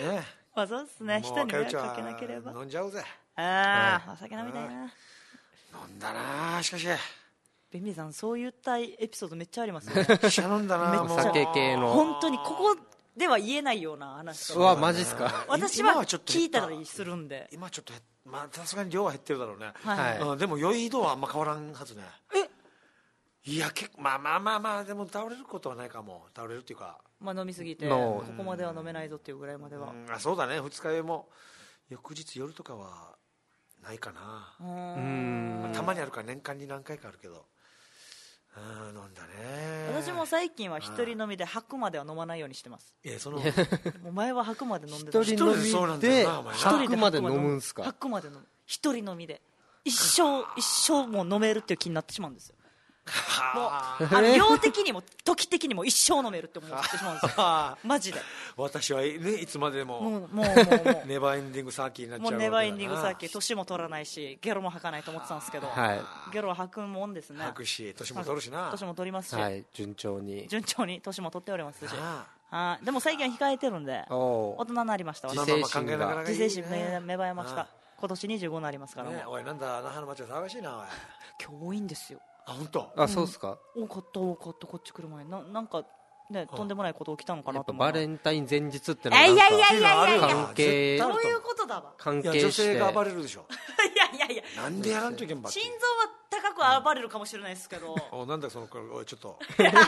S3: まあそうっすね、人に迷惑かけなければ。
S1: 飲んじゃおうぜ。
S3: ああ、お酒飲みたいな。
S1: 飲んだな、しかし。
S3: ベンビーさん、そういったエピソードめっちゃありますよね。
S1: めっちゃ飲んだな、
S2: お酒系の。
S3: 本当にここでは言えないような話。
S2: うわ、マジっすか。
S3: 私は聞いたりするんで。
S1: 今ちょっとまあさすがに量は減ってるだろうね。
S3: はい。
S1: でも酔い度はあんま変わらんはずね。いやまあでも倒れることはないかも。倒れるっていうか。
S3: まあ飲みすぎてここまでは飲めないぞっていうぐらいまでは。
S1: あ、そうだね。二日酔いも翌日夜とかはないかな。たまにあるから年間に何回かあるけど。飲んだね。
S3: 私も最近は一人飲みで吐くまでは飲まないようにしてます。もう前は吐くまで飲んでた。
S2: 一人飲みで吐くまで飲むんすか。
S3: 吐くまで飲む。一人飲みで一生もう飲めるっていう気になってしまうんですよ。もう量的にも時的にも一生飲めるって思ってしまうんですよ。マジで。
S1: 私はね、いつまでも
S3: もう
S1: ネバーエンディングサーキーになっちゃう。
S3: もうネバーエンディングサーキー、年も取らないしゲロも吐かないと思ってたんですけど、ゲロは吐くもんですね。
S1: 吐くし年も取るしな。
S3: 年も取りますし、
S2: 順調に
S3: 年も取っておりますし。でも最近は控えてるんで大人になりました。
S2: 自制心が
S3: 自制心芽生えました。今年25になりますから。
S1: おい、なんだ那覇の街は騒がしいな。おい、
S3: 今日多いんですよ。
S1: あ、本当。
S2: あ、そうっすか。
S3: 多かったこっち来る前なんかね、とんでもないこと起きたのかなと思う。
S2: バレンタイン前日ってのは関係、
S3: そういうことだわ。
S2: 関係して
S1: 女性が暴れるでしょ。
S3: いや
S1: なんでやらんといけんば。
S3: 心臓は高く暴れるかもしれないですけど。
S1: なんだそのおい、ちょっと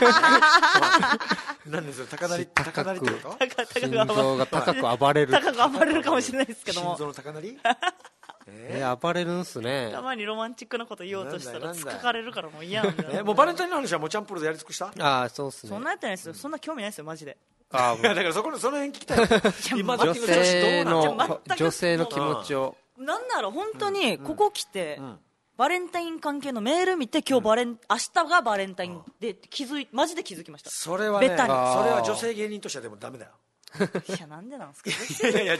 S1: なんですよ、高鳴りってこと。
S2: 心臓が高く暴れる
S3: かもしれないですけども。
S1: 心臓の高鳴り
S2: 暴れるんすね。
S3: たまにロマンチックなこと言おうとしたらつかかれるからもう嫌なんだよ。
S1: もうバレンタインの話はもうチャンプルでやり尽くした。
S2: あ、そうっすね。
S3: そんなやってないですよ。そんな興味ないですよマジで。
S1: いやだからその辺聞きたい。今
S2: 女性の気持ちを。
S3: なんなら本当にここ来てバレンタイン関係のメール見て今日明日がバレンタインでマジで気づきました。
S1: それはね、それは女性芸人としてはでもダメだよ。
S3: いや、なんでなんですか。
S1: いや違う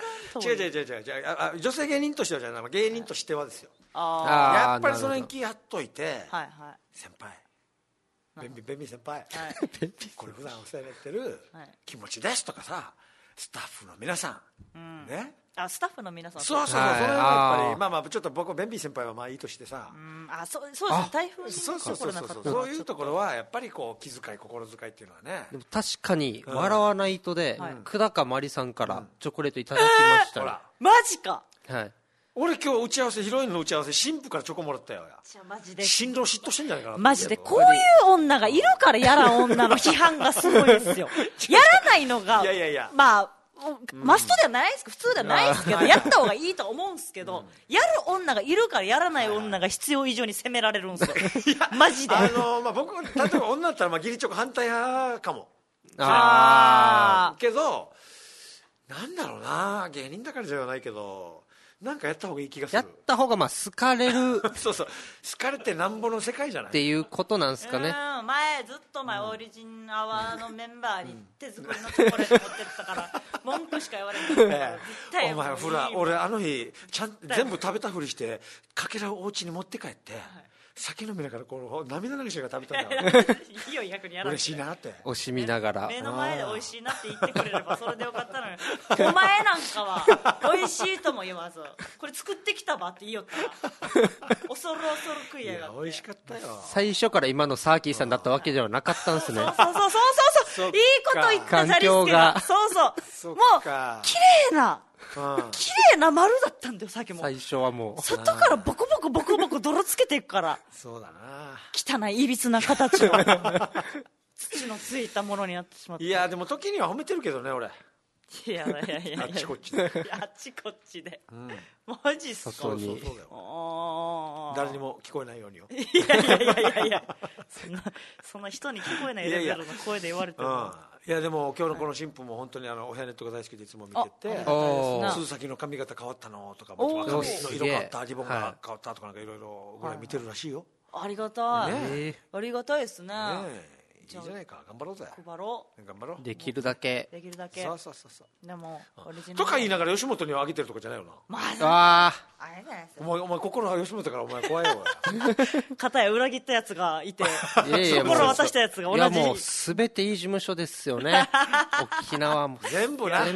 S1: 女性芸人としてはじゃない、芸人としてはですよ。やっぱりその辺気張っといて、先輩ベンビー先輩、これ普段お世話になってる気持ちですとかさ、スタッフの皆さんね、スタッフの皆さん、そうそれはやっぱりちょっと僕ベンビー先輩はまあいいとしてさ、
S3: そうですね、台風
S1: そういうところはやっぱりこう気遣い心遣いっていうのはね。
S2: でも確かに笑わないとで久高まりさんからチョコレートいただきましたね。
S3: マジか。
S1: 俺今日打ち合わせ、ヒロインの打ち合わせ新婦からチョコもらったよ。
S3: マジで
S1: 新郎嫉妬してんじゃないかな。
S3: マジでこういう女がいるからやらん女の批判がすごいですよ。やらないのがまあマストではないですけど、普通ではないですけど、やった方がいいと思うんですけど、やる女がいるからやらない女が必要以上に責められるんですよ。マジで。
S1: 僕例えば女だったら義理チョコ反対派かも。けどなんだろうな、芸人だからじゃないけどなんかやった方がいい気がする。
S2: やった方が好かれる
S1: そう好かれてなんぼの世界じゃない
S2: っていうことなんですかね。
S3: ずっとオリジンアワーのメンバーに手作りのチョコレート持ってったから文句しか言われない。
S1: お前俺あの日ちゃん全部食べたふりしてかけらをお家に持って帰って、酒飲みながらこう涙流しが食べたんだよ。
S3: いいよ、逆にやら
S1: 嬉しいなって
S2: 惜しみながら
S3: 目の前で美味しいなって言ってくれればそれでよかったのよ。お前なんかは美味しいとも言わずこれ作ってきたばって言いよったら恐る食いやがって。
S1: 美味しかったよ。
S2: 最初から今のサーキーさんだったわけではなかったんですね。
S3: そういいこと言ったザリスケが。そうもう綺麗な丸だったんだよ。さっきも
S2: 最初はもう
S3: 外からボコボコ泥つけていくから、
S1: そうだな、
S3: 汚いいびつな形の土のついたものになってしまって。
S1: いやでも時には褒めてるけどね俺。
S3: いや
S1: あっちこっちで
S3: あっちこっちで、マジっすか。
S1: そうだよ、誰にも聞こえないようによ。
S3: いやそんな人に聞こえないレベルの声で言われても。
S1: いやでも今日のこの新婦も本当にお部屋ネットが大好きでいつも見てて、鈴先の髪型変わったのとか、髪の色変わった、リボンが変わったとかなんかいろいろぐらい見てるらしいよ。
S3: ありがたい、ありがたいですね。
S1: いいじゃないか、頑張ろうぜ。
S3: 頑張ろ
S2: う。できるだけ。
S1: そう
S3: でも
S1: とか言いながら吉本にはあげてるとかじゃないよな。
S3: あれじゃないですか。
S1: お前心が吉本からお前怖いよ。
S3: 片や裏切ったやつがいて心渡したやつが同じ。
S2: いやもう全ていい事務所ですよね。沖縄も
S1: 全部な。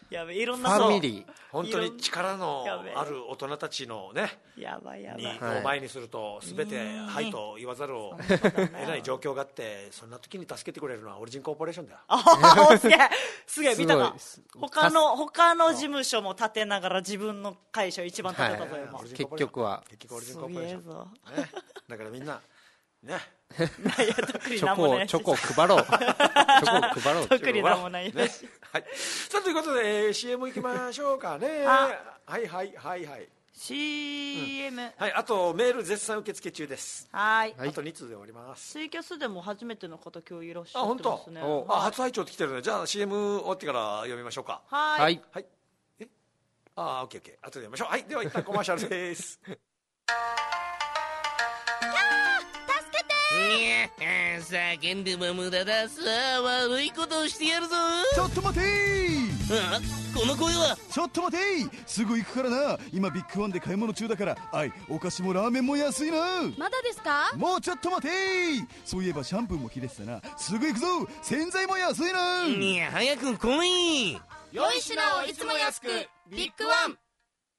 S3: やべいろん
S2: フ
S3: な
S2: ァミリー
S1: 本当に力のある大人たちのね
S3: やばいやばい
S1: にを前にすると全てはいと言わざるを得ない状況があって、そんな時に助けてくれるのはオリジンコーポレーションだよ。
S3: あすげえすげえ見たか
S2: す
S3: 他の事務所も立てながら自分の会社を一番立てたぞ今、
S2: 結局は
S1: オリジンコーポレーション、
S3: すげえぞ
S1: ね、だからみんなね
S3: いや特に
S2: チ
S3: 何もない
S2: ョコを配ろうチョコを配ろう
S3: 特に何もない
S1: ねはい、さあということで、CM いきましょうかね。はいはいはいはい
S3: CM、
S1: はい、あとメール絶賛受付中です。
S3: はい
S1: あと2通で終わります。
S3: ツイキャスでも初めての方今日いらっしゃ
S1: あ、本当
S3: ってますね。
S1: 初拝聴って来てるね。じゃあ CM 終わってから読みましょうか。
S3: はい、
S2: はい
S1: はい。オッケーオッケー。後で読みましょう。はい、では一旦コマーシャルです
S9: 叫んでも無駄だ。さあ悪いことをしてやるぞ。
S8: ちょっと待てー。
S9: あ、この声は。
S8: ちょっと待てー。すぐ行くからな。今ビッグワンで買い物中だから。お菓子もラーメンも安いな。
S10: まだですか？
S8: もうちょっと待てー。そういえばシャンプーも切れてたな。すぐ行くぞ。洗剤も安いな。
S9: いや早く来い。
S10: 良い品をいつも安くビッグワン。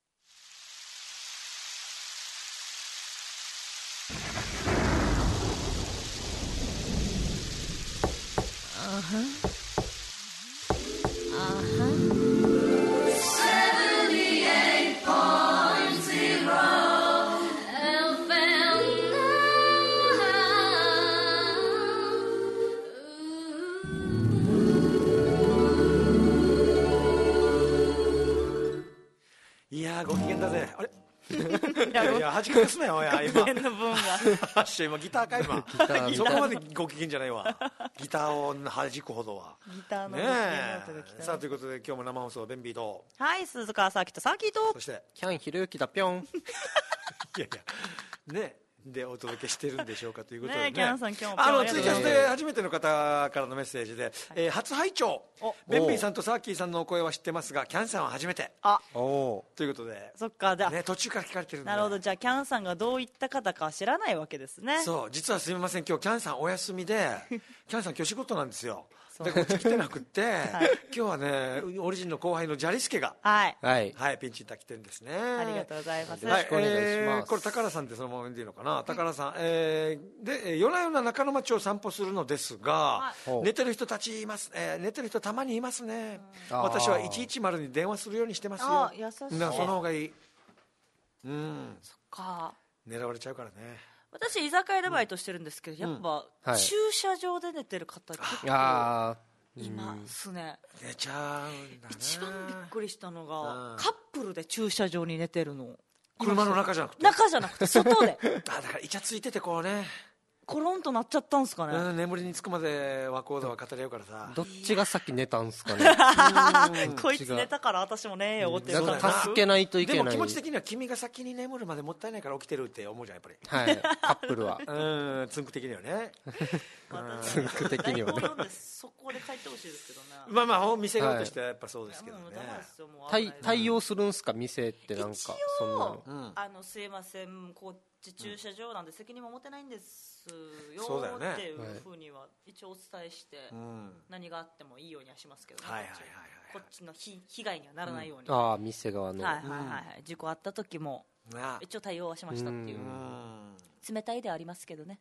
S1: いやーご機嫌だぜ。あれいや恥かかすなよ今
S3: の分が
S1: 今ギターか今そこまでご機嫌じゃないわ。ギターを弾くほどは
S3: ギターの
S1: ねえ。さあということで今日も生放送ベンビーと
S3: はい鈴川サーキとサーキーと
S1: そして
S2: キャンひろゆきだぴょん
S1: いやいやねでお届けしてるんでしょうかということでね。
S3: キャンさん今日も
S1: ツイキャスで初めての方からのメッセージで、初拝聴ベンビーさんとサーキーさんのお声は知ってますがキャンさんは初めてということで
S3: そっかじゃ
S1: ね途中から聞かれてるんで。
S3: なるほどじゃあキャンさんがどういった方か知らないわけですね。
S1: そう実はすみません今日キャンさんお休みでキャンさん今日仕事なんですよ。でこっち来てなくって、今日はねオリジンの後輩のジャリスケが
S3: はい
S1: ピンチに来てるんですね。
S3: ありがとうございます。
S2: よろしくお願いします。
S1: これ宝さんってそのままでいいのかな。宝さん、で夜な夜な中野町を散歩するのですが、寝てる人たちいます、寝てる人たまにいますね。私は110に電話するようにしてますよ。
S3: 優しい。
S1: その方がいい。そ
S3: っか
S1: 狙われちゃうからね。
S3: 私居酒屋でバイトしてるんですけど、やっぱ、駐車場で寝てる方結構いますね。
S1: 寝ちゃうんだね。
S3: 一番びっくりしたのが、カップルで駐車場に寝てるの。
S1: 車の中じゃなくて
S3: 外で
S1: だからイチャついててこうね
S3: コロンとなっちゃったんすかね。
S1: 眠りにつくまで和コードは語り合うからさ。
S2: どっちが先寝たんすかね
S3: こいつ寝たから私もねえよって
S2: 助けないといけない。
S1: でも気持ち的には君が先に眠るまでもったいないから起きてるって思うじゃんやっぱり。
S2: はいカップルは
S1: つんく的にはね
S2: つんく的にはね
S3: そこで帰ってほしいですけどね。
S1: まあまあ店側としてはやっぱそうですけどね。
S2: 対応するんすか店ってなんかそんな
S3: のすいませんこっち駐車場なんで責任も持てないんですよ
S1: そうだよね
S3: っていうふうには一応お伝えして何があってもいいようにはしますけどね。こっちの被害にはならないように。
S2: ああ店側の
S3: 事故あった時も一応対応はしましたっていう冷たいではありますけどね。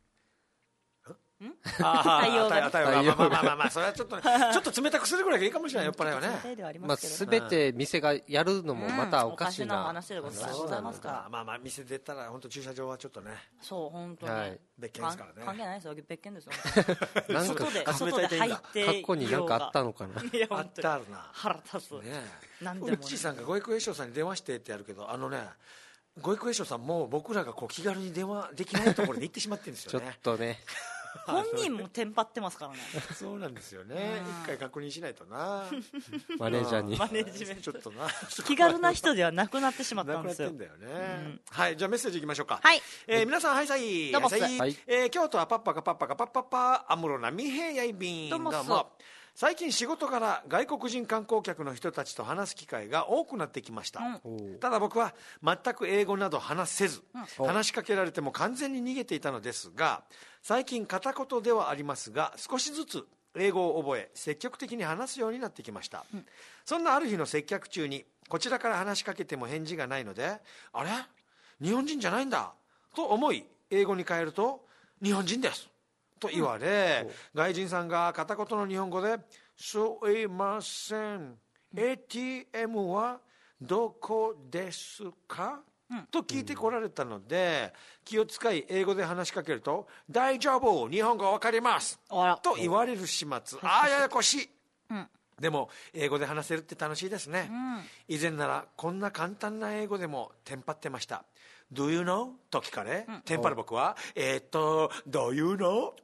S3: 対応が
S1: まあそれはちょっと冷たくするぐらいがいいかもしれない。やっぱりね
S2: 全て店がやるのもまたおかしな
S3: 話でございますから。
S1: まあ店出たら本当駐車場はちょっとね
S3: そう本当に
S1: 別件ですからね。
S3: 関係ないですよ別件ですよ。
S2: なんか
S3: 外で入って
S2: 過去になんかあったのかな。
S1: あったあるな。
S3: 腹立つ。
S1: うっちーさんがご育英賞さんに電話してってやるけどご育英賞さんも僕らが気軽に電話できないところに行ってしまってるんですよね。
S2: ちょっとね
S3: 本人もテンパってますからね。
S1: そうなんですよね。一回確認しないとな。
S2: マネージャーに
S3: マネージメント
S1: ちょっとな
S3: 気軽な人ではなくなってしまったんですよ。
S1: なくなってんだよね。はいじゃあメッセージいきましょうか。
S3: はい
S1: 皆さんはいさい
S3: どうも
S1: 京都はパッパがパッパがパッパッパ安室奈美平やいびんどうも。最近仕事から外国人観光客の人たちと話す機会が多くなってきました、ただ僕は全く英語など話せず、話しかけられても完全に逃げていたのですが最近片言ではありますが少しずつ英語を覚え積極的に話すようになってきました、そんなある日の接客中にこちらから話しかけても返事がないので、あれ日本人じゃないんだと思い英語に変えると、日本人ですと言われ、外人さんが片言の日本語で、すいません ATM はどこですか、と聞いてこられたので、気を使い英語で話しかけると、大丈夫日本語わかりますと言われる始末、ややこしい、でも英語で話せるって楽しいですね、以前ならこんな簡単な英語でもテンパってました。 Do you know? と聞かれ、テンパる僕はDo you know?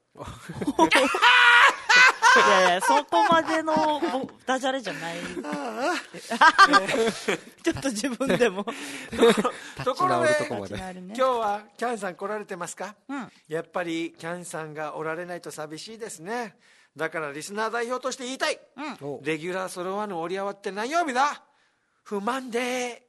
S3: いやいや、そこまでのダジャレじゃないちょっと自分でも
S1: ところで
S3: 今
S1: 日はキャンさん来られてますか、やっぱりキャンさんがおられないと寂しいですね。だからリスナー代表として言いたい、レギュラー揃わぬ折り合わって何曜日だ、不満で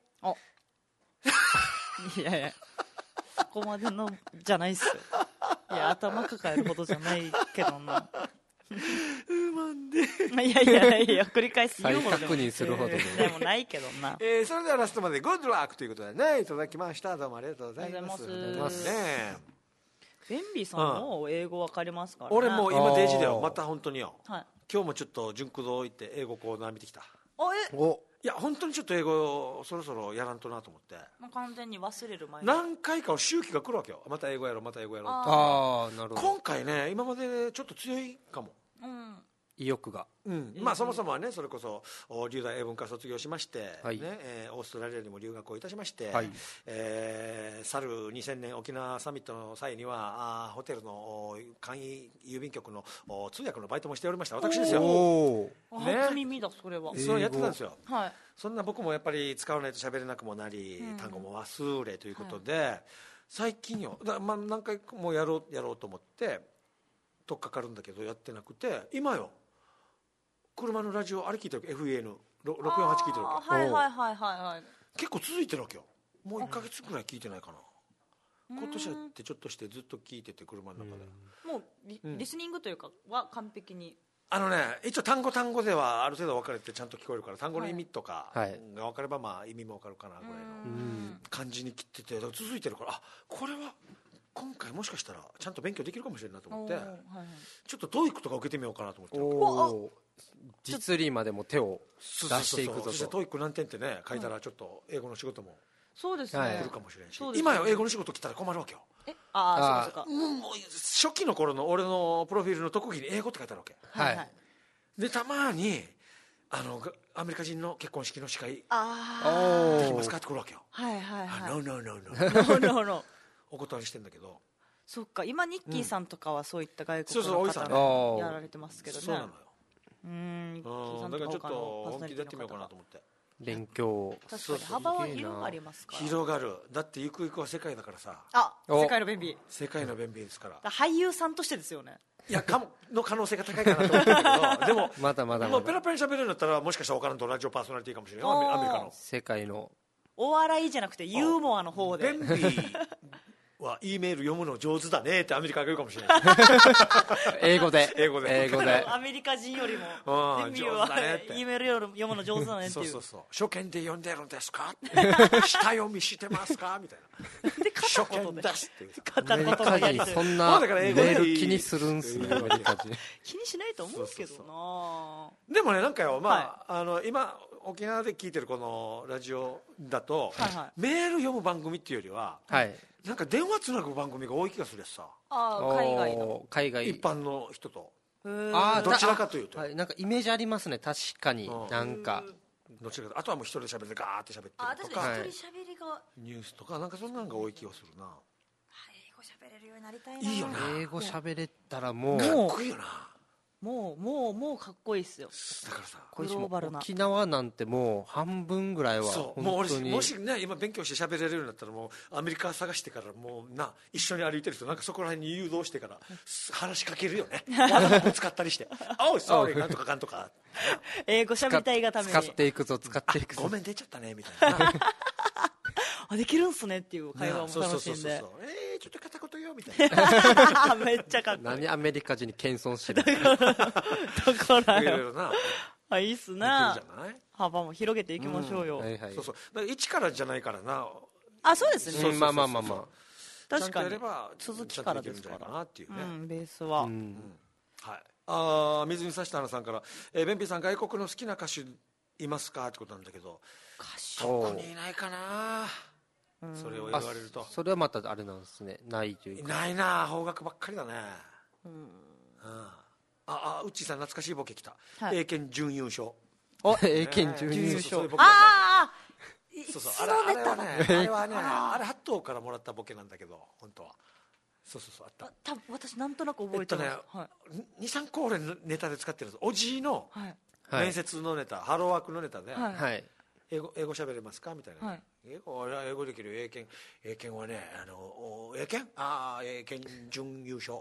S3: いやいや、そこまでのじゃないっすよ。いや、頭抱えるほどじゃないけどな。
S1: 不満で
S3: いやいやいや、繰り返す
S2: 再確認するほどで
S3: もないけどな。
S1: それではラストまでグッドラックということでね、いただきました。どうもありがとうございます。ありがとうございますね。
S3: ベンビーさんも英語わかりますからね。
S1: 俺もう今デイジだよ、また本当によ、
S3: はい、
S1: 今日もちょっと純駆動行って英語こう並べてきた。
S3: お
S1: いや本当にちょっと英語そろそろやらんとなと思って、
S3: 完全に忘れる前に
S1: 何回か周期が来るわけよ、また英語やろうまた英語やろうって。
S2: ああ、なるほど。
S1: 今回ね今までちょっと強いかも、
S2: 意欲が、
S1: まあそもそもはね、それこそ留大英文科卒業しまして、
S2: はい
S1: ねオーストラリアにも留学をいたしまして、
S2: はい
S1: 去る2000年沖縄サミットの際にはホテルの簡易郵便局の通訳のバイトもしておりました私ですよ。
S3: 初耳だそれは。
S1: そうやってたんですよ、
S3: はい、
S1: そんな僕もやっぱり使わないと喋れなくもなり、単語も忘れということで、最近よ何回もやろうと思って取っかかるんだけどやってなくて、今よ車のラジオあれ聞いてるわけ、 FEN648 聞いてるわけ。
S3: はいはいはいはい。
S1: 結構続いてるわけよ、もう1ヶ月くらい聞いてないかな。今年やってちょっとしてずっと聞いてて車の中で、
S3: もうリスニングというかは完璧に
S1: 一応単語ではある程度分かれてちゃんと聞こえるから、単語の意味とかが分かればまあ意味も分かるかなぐらいの感じに切ってて、だから続いてるから、これは今回もしかしたらちゃんと勉強できるかもしれないなと思って、ちょっとTOEICとか受けてみようかなと思って。
S2: 実利までも手を出していくぞと。
S1: そして TOEIC 何点ってね書いたらちょっと英語の仕事も
S3: そうですね
S1: 来るかもしれんし、今よ英語の仕事来たら困るわけよ。
S3: そうか
S1: もう初期の頃の俺のプロフィールの特技に英語って書いてあるわけ、
S2: はい
S1: でたまにアメリカ人の結婚式の司会できますかって来るわけよ。
S3: はいはいはい。
S1: ノーノーノーノーお断りしてんだけど。
S3: そっか、今ニッキーさんとかはそういった外国の方がやられてますけどね。
S1: そうなのよ。だからちょっと本気でやってみようかなと思って。
S2: 勉強。
S3: 確かに幅は広がりますから。
S1: 広がる。だってゆくゆくは世界だからさ。
S3: 世界の便秘。
S1: 世界の便秘ですから。
S3: 俳優さんとしてですよね。
S1: いやの可能性が高いかなと思ってるけど、でも
S2: まだ
S1: もうペラペラに喋れるんだったらもしかしたら分からんとラジオパーソナリティかもしれない、アメリカの
S2: 世界の
S3: お笑いじゃなくてユーモアの方で。
S1: 便秘は E メール読むの上手だねってアメリカが言うかもしれない
S2: 英語で
S3: アメリカ人よりも
S1: 上手だねって
S3: E メール読むの上手だねっていう。
S1: そう初見で読んでるんですか下読みしてますかみたいな
S3: で片
S1: 言で
S3: です
S2: アメリカ人そんなメール気にするんすね。アメリカ人
S3: 気にしないと思うけどな。
S1: でもねなんかよ、今沖縄で聞いてるこのラジオだと、メール読む番組っていうよりは、なんか電話つなぐ番組が多い気がするやつさ。
S2: 海外
S1: 一般の人と
S2: ど
S1: ちらかというと、
S2: なんかイメージありますね。確かになんか
S1: どちらかとあとはもう一人で喋ってガーって喋ってるとか、
S3: 確かに一人喋りが
S1: ニュースとかなんかそんなのが多い気がするな。
S3: 英語喋れるようになりたいな。
S1: いいよな。
S2: 英語喋れたらもう
S1: かっこいいよな。
S3: もうかっこいいっすよ。
S1: だからさ
S3: グローバルな
S2: 沖縄なんてもう半分ぐらいは
S1: もう俺もしね今勉強して喋れるようになったらもうアメリカ探してからもう一緒に歩いてる人なんかそこら辺に誘導してから話しかけるよね。わざとぶつかったりして「sorry なんとかかんとか」
S3: 英語喋りたいがために
S2: 使っていくぞ
S1: ごめん出ちゃったねみたいな
S3: できるんすねっていう会話も楽しんで。
S1: ちょっと片言よみたいな
S3: めっちゃかっこいい。
S2: 何アメリカ人に謙遜してる
S3: だから
S1: いろい
S3: よ。
S1: ろな、
S3: あ、いいっすね。
S1: できるじゃない。
S3: 幅も広げていきましょうよ。
S2: はいはい
S1: そうそう、だから一からじゃないからな。
S3: あ、そうですね。
S1: そうそうそうそう
S2: まあまあまあまあ
S3: 確かに
S1: ちゃんとやれば
S3: 続きからです
S1: ちゃんとできるんじゃないか
S3: から。
S1: なっていうね、
S3: うん、ベースは。
S1: はい。水に刺した花さんから、ベンピーさん外国の好きな歌手いますかってことなんだけど、
S3: 歌
S1: ここにいないかな、それを言われると。
S2: それはまたあれなんですね、ないという
S1: い
S2: か。
S1: ないな、邦楽ばっかりだね。ウッチーさん懐かしいボケきた、英検準優勝。
S2: 英検準優勝。
S3: ああ、
S1: そうそう、あれはね、あれ8頭からもらったボケなんだけど、本当は。そうそうそう、あった。
S3: 多分私なんとなく覚えてます。
S1: 23個俺ネタで使ってるんです。おじいの面接のネタ、ハローワークのネタで、英語喋れますかみたいな。英語できる。英検はね、英検準優勝。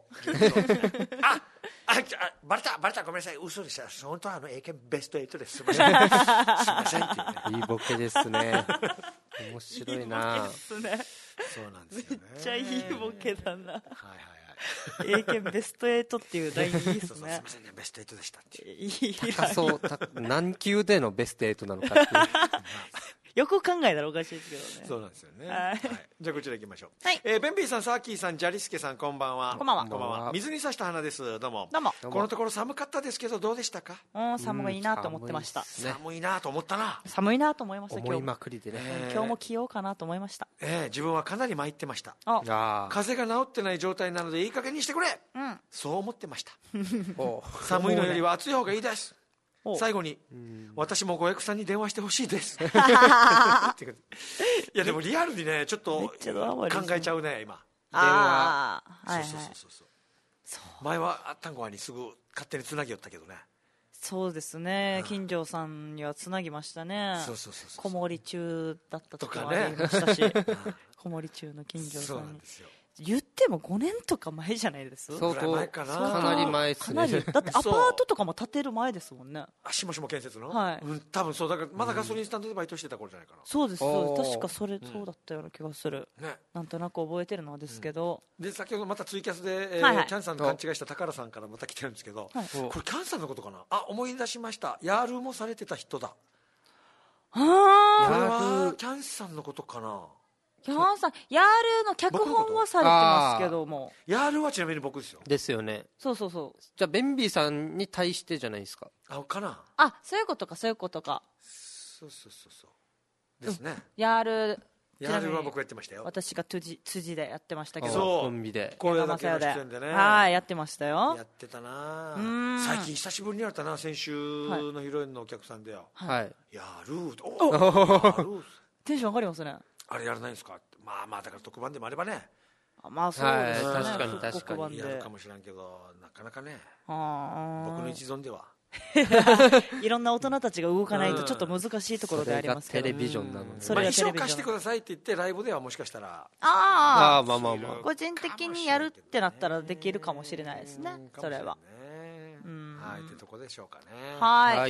S1: バレた、ごめんなさい、嘘でした。本当は英検ベスト8です。すみません。すみませんっていうね。
S2: いいボケですね。面白いな。
S1: そうなんですよね。
S3: めっちゃいいボケだな。英検ベスト8っていうラインいいですね。
S1: すみませんね、ベスト8でしたっていう。
S3: いい
S2: 高そう、何級でのベスト8なのかっていう。
S3: よく考えたらおかしいですけどね。
S1: そうなんですよね。じゃあこちら行きましょう。
S3: はい。
S1: ベンビーさん、サーキーさん、ジャリスケさん、こんばんは。
S3: こんばんは。
S1: こんばんは。水に刺した花です。どうも。
S3: どうも。
S1: このところ寒かったですけど、どうでしたか？
S3: 寒いなと思ってました。
S1: 寒いなと思ったな。
S3: 寒いなと思いました。
S2: 思いまくりでね。
S3: 今日も着ようかなと思いました。
S1: 自分はかなり参ってました。風邪が治ってない状態なのでいい加減にしてくれ。そう思ってました。寒いのよりは暑い方がいいです。最後に、私もご役さんに電話してほしいですいやでもリアルにね、ちょっと考えちゃうね、今。電話。そう前はあったんごにすぐ勝手につなぎよったけどね。
S3: そうですね、金城さんにはつなぎましたね。子守中だったとかもありましたし、子守中の金城さんに言っても5年とか前じゃないです。
S2: 相当かなり前ですね。
S3: だってアパートとかも建てる前ですもんね。
S1: しもしも建設の。
S3: 多
S1: 分そうだから、まだガソリンスタンドでバイトしてた頃じゃないかな。
S3: そうです、確かそうだったような気がする。なんとなく覚えてるのですけど。
S1: で先ほどまたツイキャスでキャンさんと勘違いした宝さんからまた来てるんですけど、これキャンさんのことかな。思い出しました。ヤールもされてた人だ。これはキャンさんのことかな。
S3: キャンさん、ヤールの脚本はされてますけども。
S1: ヤールはちなみに僕ですよ。
S2: ですよね。
S3: そうそうそう。
S2: じゃあベンビーさんに対してじゃないですか。
S1: かな。
S3: そういうことか、そういうことか。
S1: そうですね。
S3: ヤール
S1: は僕やってましたよ。
S3: 私が辻でやってましたけど。
S2: コンビで。
S1: これだけの出演でね。
S3: やってましたよ。
S1: やってたな。最近久しぶりにやったな、先週のヒロインのお客さんでよ。ヤール。
S3: テンション上がりますね。
S1: あれやらないんですかって。まあだから特番でもあればね。
S3: まあそうですね。
S2: 確かに
S1: やるかもしれんけど、なかなかね。僕の一存では。
S3: いろんな大人たちが動かないとちょっと難しいところでありますけど。
S2: テレビジョンなので。
S1: 衣装貸してくださいって言ってライブではもしかしたら。
S2: まあ。
S3: 個人的にやるってなったらできるかもしれないですね。それは。
S1: ってとこでしょうかね。
S3: はい。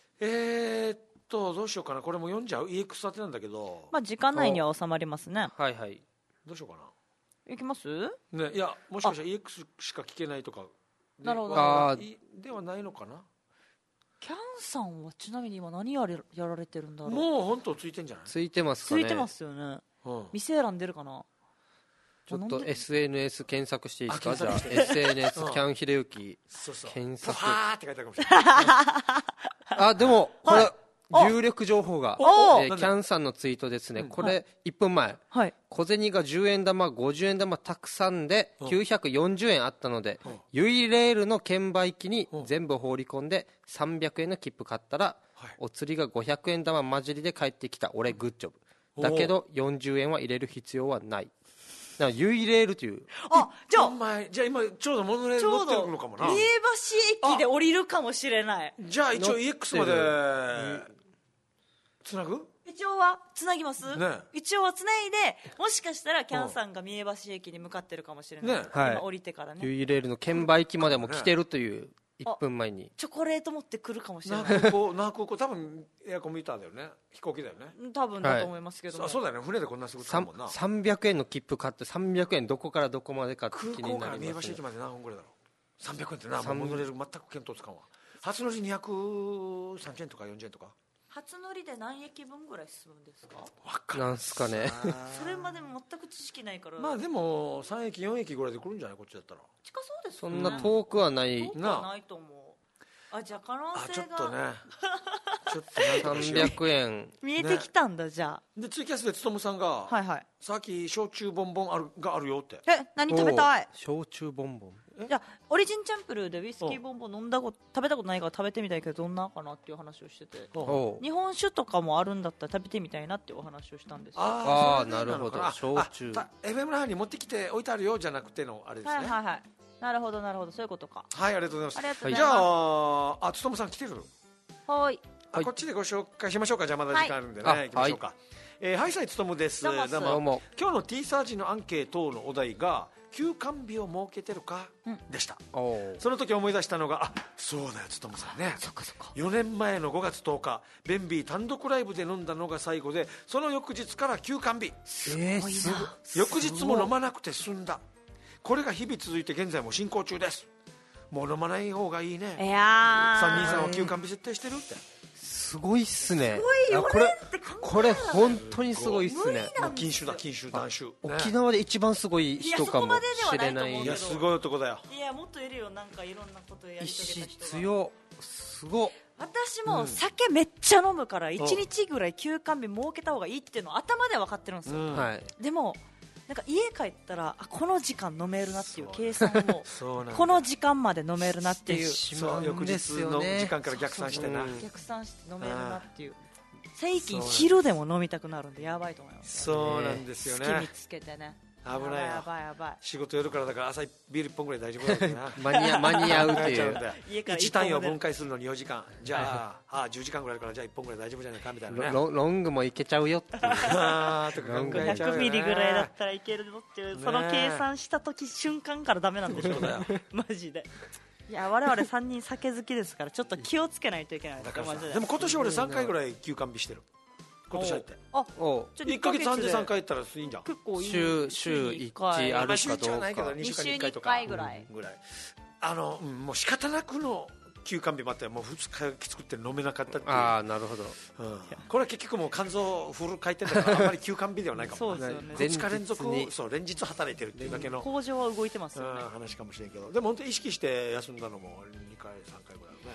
S1: どうしようかな。これも読んじゃう EX 当てなんだけど、
S3: 時間内には収まりますね。
S2: はいはい。
S1: どうしようか
S3: な。いきます
S1: ね。いや、もしかしたら EX しか聞けないとか
S3: なるほど
S1: ではないのかな。
S3: キャンさんはちなみに今何やられてるんだろう。
S1: もう本当ついてんじゃない。
S2: ついてますかね。
S3: ついてますよね。店選んでるかな。
S2: ちょっと SNS 検索していいですか。じゃあ SNS キャンヒデユキ検索。
S1: って書いてあるかもしれない。
S2: でもこれ有力情報が、キャンさんのツイートですね。これ1分前、小銭が10円玉50円玉たくさんで940円あったので、ユイレールの券売機に全部放り込んで300円の切符買ったら、お釣りが500円玉混じりで返ってきた。俺グッジョブだけど40円は入れる必要はない。だからユイレールという。
S1: じゃあ今ちょうどモノレール乗ってるのかもな。
S3: 三重橋駅で降りるかもしれない。
S1: じゃあ一応 EX までつなぐ。
S3: 一応はつなぎます。一応はつないで、もしかしたらキャンさんが三重橋駅に向かってるかもしれない。今降りてからね。
S2: ユイレールの券売機までも来てるという 1分前に
S3: チョコレート持ってくるかもしれない。
S1: 那覇空港多分エアコンミーターだよね、飛行機だよね、
S3: 多分だと思いますけど、
S1: そうだよね、船でこんなすぐ使うもんな。
S2: 300円の切符買って300円どこからどこまでかって気になります、ね、
S1: 空港から三重橋駅まで何分ぐらいだろう。300円ってな、もう乗れる、全く見当つかんわ。初乗り230円とか40円とか。
S3: 初乗りで何駅分ぐらい進むんですか？
S2: なんすかね
S3: それまで全く知識ないから。
S1: まあでも3駅4駅ぐらいで来るんじゃない、こっちだったら。
S3: 近そうです
S2: そ
S3: ね。
S2: んな遠くはない
S3: 遠くはないと思う。じゃあ可能性が
S1: ちょっとねちょっと
S2: 300円
S3: 見えてきたんだ、じゃあ。
S1: でツイキャスでつとむさんが、
S3: はいはい、
S1: さっき焼酎ボンボンがあるよって。
S3: 何食べたい？
S2: 焼酎ボンボン。
S3: じゃあオリジンチャンプルーでウイスキーボンボン食べたことないから食べてみたいけどどんなかなっていう話をしてて、日本酒とかもあるんだったら食べてみたいなっていうお話をしたんですよ。
S2: ああ、なるほど。焼酎
S1: FM の方に持ってきて置いてあるよじゃなくてのあれですね。
S3: はいはいはい、なるほどなるほど、そういうことか。
S1: はい、ありがとうございます。
S3: じ
S1: ゃあつとむさん来てる。
S3: はい、
S1: こっちでご紹介しましょうか。じゃあまだ時間あるんでね、行きましょうか。はい、さいつとむです。どうも。今日の T サージのアンケートのお題が休館日を設けてるかでした。その時思い出したのが、そうだよつとむさんね、4年前の5月10日ベンビー単独ライブで飲んだのが最後で、その翌日から休館日。翌日も飲まなくて済んだ。これが日々続いて現在も進行中です。もう飲まない方がいいね。
S3: いや
S1: 3人さんは休館日設定してるって。
S2: すごいっすね。
S3: すごいよねって考えたら
S2: これ本当にすごいっすね。
S1: 禁酒だ、禁酒、断酒。
S2: 沖縄で一番すごい人かもしれない。
S1: いや、すごい男だよ。
S3: いや、もっといるよ、なんかいろんなことやり遂げた人が。
S2: 強すご。
S3: 私も酒めっちゃ飲むから1日ぐらい休館日設けた方がいいっていうのは頭では分かってるんですよ。でもなんか家帰ったらこの時間飲めるなっていう計算をこの時間まで飲めるなっていう、
S1: 翌日の時間から逆算してな、
S3: 逆算して飲めるなっていう。最近昼でも飲みたくなるんでやばいと思います。
S1: そうなんですよね。
S3: 好きにつけてね、
S1: 危ないよ。
S3: やばいやばい。
S1: 仕事夜からだから朝ビール1本ぐらい大丈夫だよな。
S2: 間に合うっていう。
S1: 1単位を分解するのに4時間。じゃあ10時間ぐらいあるからじゃあ1本ぐらい大丈夫じゃないかみたいなね。
S2: ロングもいけちゃうよっていう。
S3: 500ミリぐらいだったらいけるのっていう、その計算した時瞬間からダメなんでしょうね。マジで。いや、我々3人酒好きですからちょっと気をつけないといけないですよ。
S1: でも今年俺3回ぐらい休館日してる。今年入って1ヶ月半で3回行ったらいいんじゃん。
S3: 結構いい。
S2: 週1あるかどうか。
S1: 週1はないけど2週間に1回とか
S3: ぐらい。
S1: もう仕方なくの休館日もあってもう2日きつくって飲めなかったっていう。
S2: ああ、なるほど。
S1: これは結局もう肝臓フル回転だからあまり休館日ではないかも。
S3: そうですよね。
S1: 2日連続連日働いてるっていうだけの
S3: 工場は動いてますよね。
S1: 話かもしれんけど、でも本当に意識して休んだのも2回3回ぐらいね。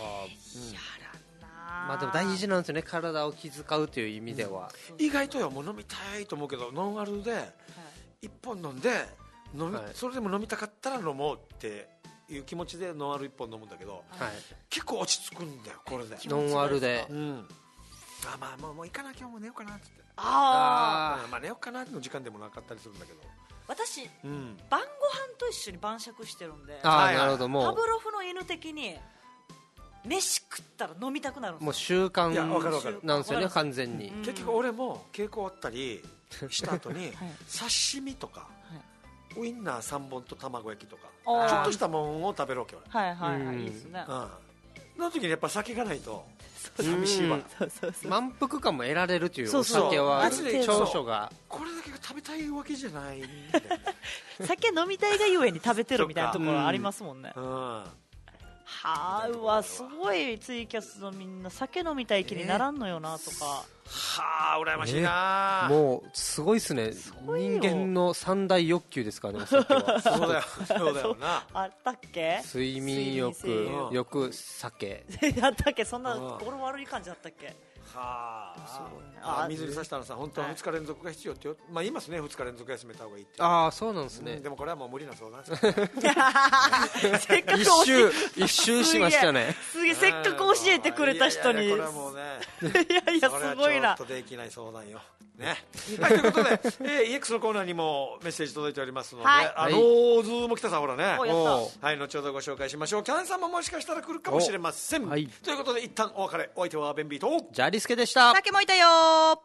S2: まあでも大事なんですよね、体を気遣うという意味では。
S1: 意外とよ、もう飲みたいと思うけどノンアルで1本飲んでそれでも飲みたかったら飲もうっていう気持ちでノンアル1本飲むんだけど、結構落ち着くんだよこれで。
S2: ノンアルで
S1: まあもう行かなきゃもう寝ようかなってって、
S3: ま
S1: あ寝ようかなの時間でもなかったりするんだけど、
S3: 私晩ご飯と一緒に晩酌してるんで。
S2: なるほど。もう
S3: パブロフの犬的に飯食ったら飲みたくなるんですよ。
S2: もう習慣なんですよね、完全に。
S1: 結局俺も稽古終わったりした後に刺身とかウインナー3本と卵焼きとかちょっとしたもんを食べるわけよ。
S3: はいはいはい、いいですね。
S1: その時にやっぱ酒がないと寂しいわ。
S2: 満腹感も得られるという。お酒は長所が
S1: これだけが食べたいわけじゃないんだよね。
S3: 酒飲みたいがゆえに食べてるみたいなところありますもんね。はあ、うわ、すごい。ツイキャスのみんな酒飲みたい気にならんのよなとか。
S1: はあ、羨ましいな。
S2: もうすごいっすね。人間の三大欲求ですからね、酒は。
S1: そうだよな。
S3: あったっけ？
S2: 睡眠欲、酒。
S3: あったっけ？そんな語呂悪い感じだったっけ？
S1: はあ、水に刺したのさ、本当は2日連続が必要ってよ、まあ言いますね、2日連続休めた方がいいって。
S2: ああ、そうなんですね。
S1: でもこれはもう無理な相談です。
S3: せっかく
S2: 一周しましたね。
S3: すげえ、せっかく教えてくれた人に。
S1: これはもうね、
S3: いやすごいな。
S1: ちょっとできない相談よ。ね。はい、ということで、EX のコーナーにもメッセージ届いておりますので、ローズも来たさ、ほらね。はい、後ほどご紹介しましょう。キャンさんももしかしたら来るかもしれません。ということで、一旦お別れ。お相手はベンビーと
S2: ジャリスケでした。
S3: 酒もいたよ。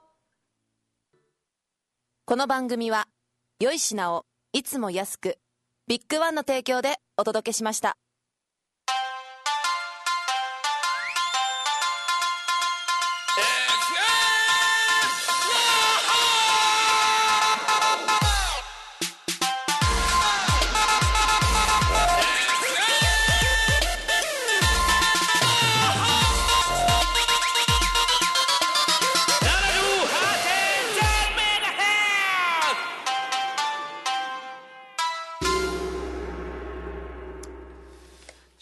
S4: この番組は良い品をいつも安くビッグワンの提供でお届けしました。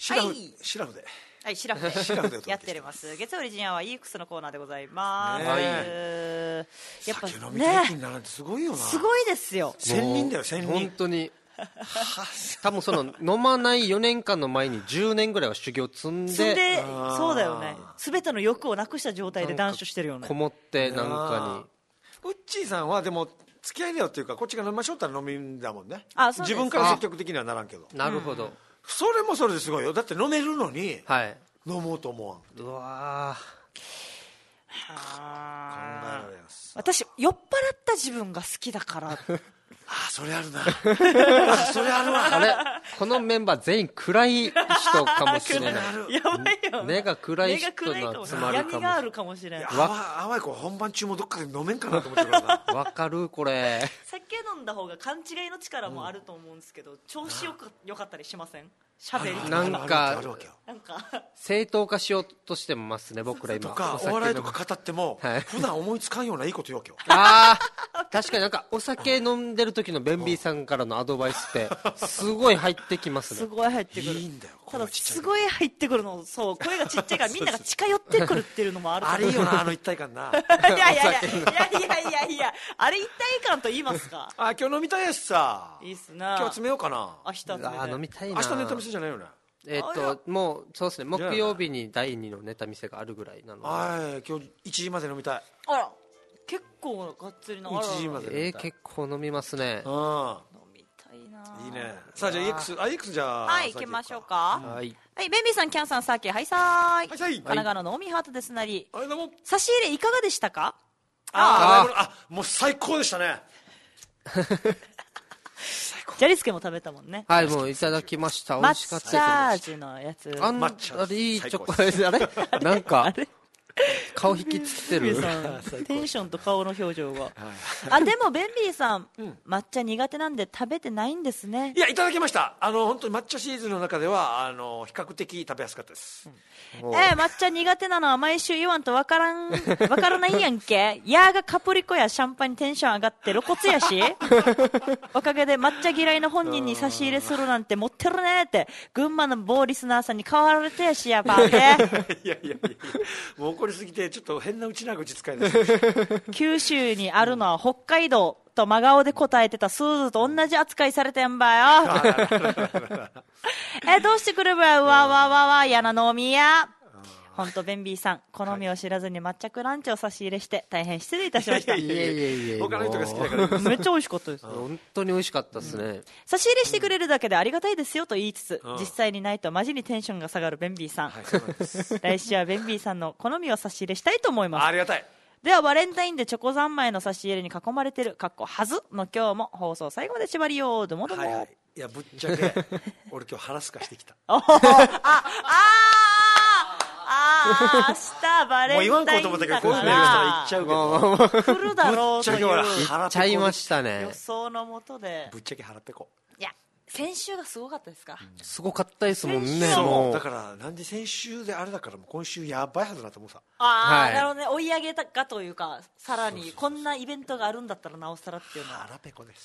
S1: シラフ、
S3: はい
S1: シラフで
S3: はいシラフ
S1: シラフで
S3: でやっております月曜日深夜は EX のコーナーでございます、
S1: ね
S3: やっぱ
S1: 酒飲み体験
S3: ね
S1: になるってすごいよな。
S3: すごいですよ。
S1: 1000人だよ1000人。
S2: 本当に多分その飲まない4年間の前に10年ぐらいは修行積んで
S3: そうだよね。全ての欲をなくした状態で断酒してるよね。
S2: こもってなんか
S1: に。ウッチーさんはでも付き合いだよっていうかこっちが飲みましょうったら飲みんだもんね。
S3: あ、そうです。
S1: 自分から積極的にはならんけど。
S2: なるほど。
S1: それもそれですごいよ。だって飲めるのに、
S2: はい、
S1: 飲もうと思わん。
S2: うわ
S1: 考えられます。
S3: 私酔っ払った自分が好きだから
S1: あ、それあるなあ、それあるわ。
S2: あれこのメンバー全員暗い人かもしれない。
S3: やばいよ。
S2: 根が暗い人の集まりかも。
S3: 闇があるかもしれない。
S1: 淡い子本番中もどっかで飲めんかなと思ってるからな。
S2: わかるこれ。
S3: 酒飲んだ方が勘違いの力もあると思うんですけど、調子よかったりしません？喋り
S2: なんか正当化しようとしてますね僕ら今。
S1: とかお笑いとか語っても、はい、普段思いつかんようないいこと言うわけよ。
S2: ああ確かになんかお酒飲んでる時のベンビーさんからのアドバイスってすごい入ってきますね。
S3: すごい入ってくる。
S1: いいんだよ。
S3: ただすごい入ってくるの。そう声がちっちゃいからみんなが近寄ってくるっていうのもある。
S1: あれいいよなあの一体感な。
S3: いやあれ一体感と言いますか。
S1: あ今日飲みたいやしさ。
S3: いいっすな。
S1: 今日詰めようかな。
S3: 明日詰めて。
S2: 飲みたいな。
S1: 明日ネタ見せじゃないよね。
S2: もうそうですね木曜日に第2のネタ見せがあるぐらいなので。
S1: はい今日1時まで飲みたい。
S3: あら結構がっつりな。
S1: 1時まで
S2: 結構飲みますね。
S3: 飲みたいな。
S1: いいね。さあじゃあ EX じゃあ
S3: はい行きましょうか。
S2: はい
S3: ベンビーさんキャンさんサーキーはいさーい。神奈川のノーミーハートですなり。差し入れいかがでしたか？
S1: もう最高でしたね。
S3: ジャリスケも食べたもんね。
S2: はいもういただきました。美味しかったです。
S3: 抹茶味のやつ。
S2: あれいいチョコレート。あれなんか顔引きつってる。
S3: テンションと顔の表情が。あでもベンビーさん抹茶苦手なんで食べてないんですね。
S1: いやいただきました。本当に抹茶シリーズの中では比較的食べやすかったです。
S3: 抹茶苦手なのは毎週言わんとわからないやんけ。やーがカプリコやシャンパンにテンション上がって露骨やし。おかげで抹茶嫌いの本人に差し入れするなんて持ってるねって群馬の某リスナーさんに変わられてやしやばーね。
S1: いやもう怒りすぎてちょっと変なうちな口使いです。
S3: 九州にあるのは北海道と真顔で答えてたスーズと同じ扱いされてんばよ。どうしてくればうわやなのみや。本当ベンビーさん好みを知らずに抹茶クランチを差し入れして大変失礼いたしました。
S2: いや
S1: 他の人が好きだから
S3: めっちゃ美味しかったです。
S2: 本当に美味しかったですね。
S3: 差し入れしてくれるだけでありがたいですよと言いつつ実際にないとマジにテンションが下がるベンビーさん。来週はベンビーさんの好みを差し入れしたいと思います。
S1: ありがたい。
S3: ではバレンタインでチョコ三昧の差し入れに囲まれてるかっこはずの今日も放送最後まで縛りようどもども。
S1: いやぶっちゃけ俺今日腹すかしてきた。
S3: 明日バレンタインだからもう言わんこと思ったけどこういうの言っちゃうけど来るだろうという
S2: 言っちゃいましたね。
S3: 予想のもとで
S1: ぶっちゃけ腹ペコ。
S3: いや先週がすごかったですか。
S2: すごかったですもんね。
S1: そうだからなんで先週であれだからもう今週やばいはずだと思うさ。
S3: なるほどね。追い上げたかというかさらにこんなイベントがあるんだったらなおさらっていうのは
S1: 腹ペコです。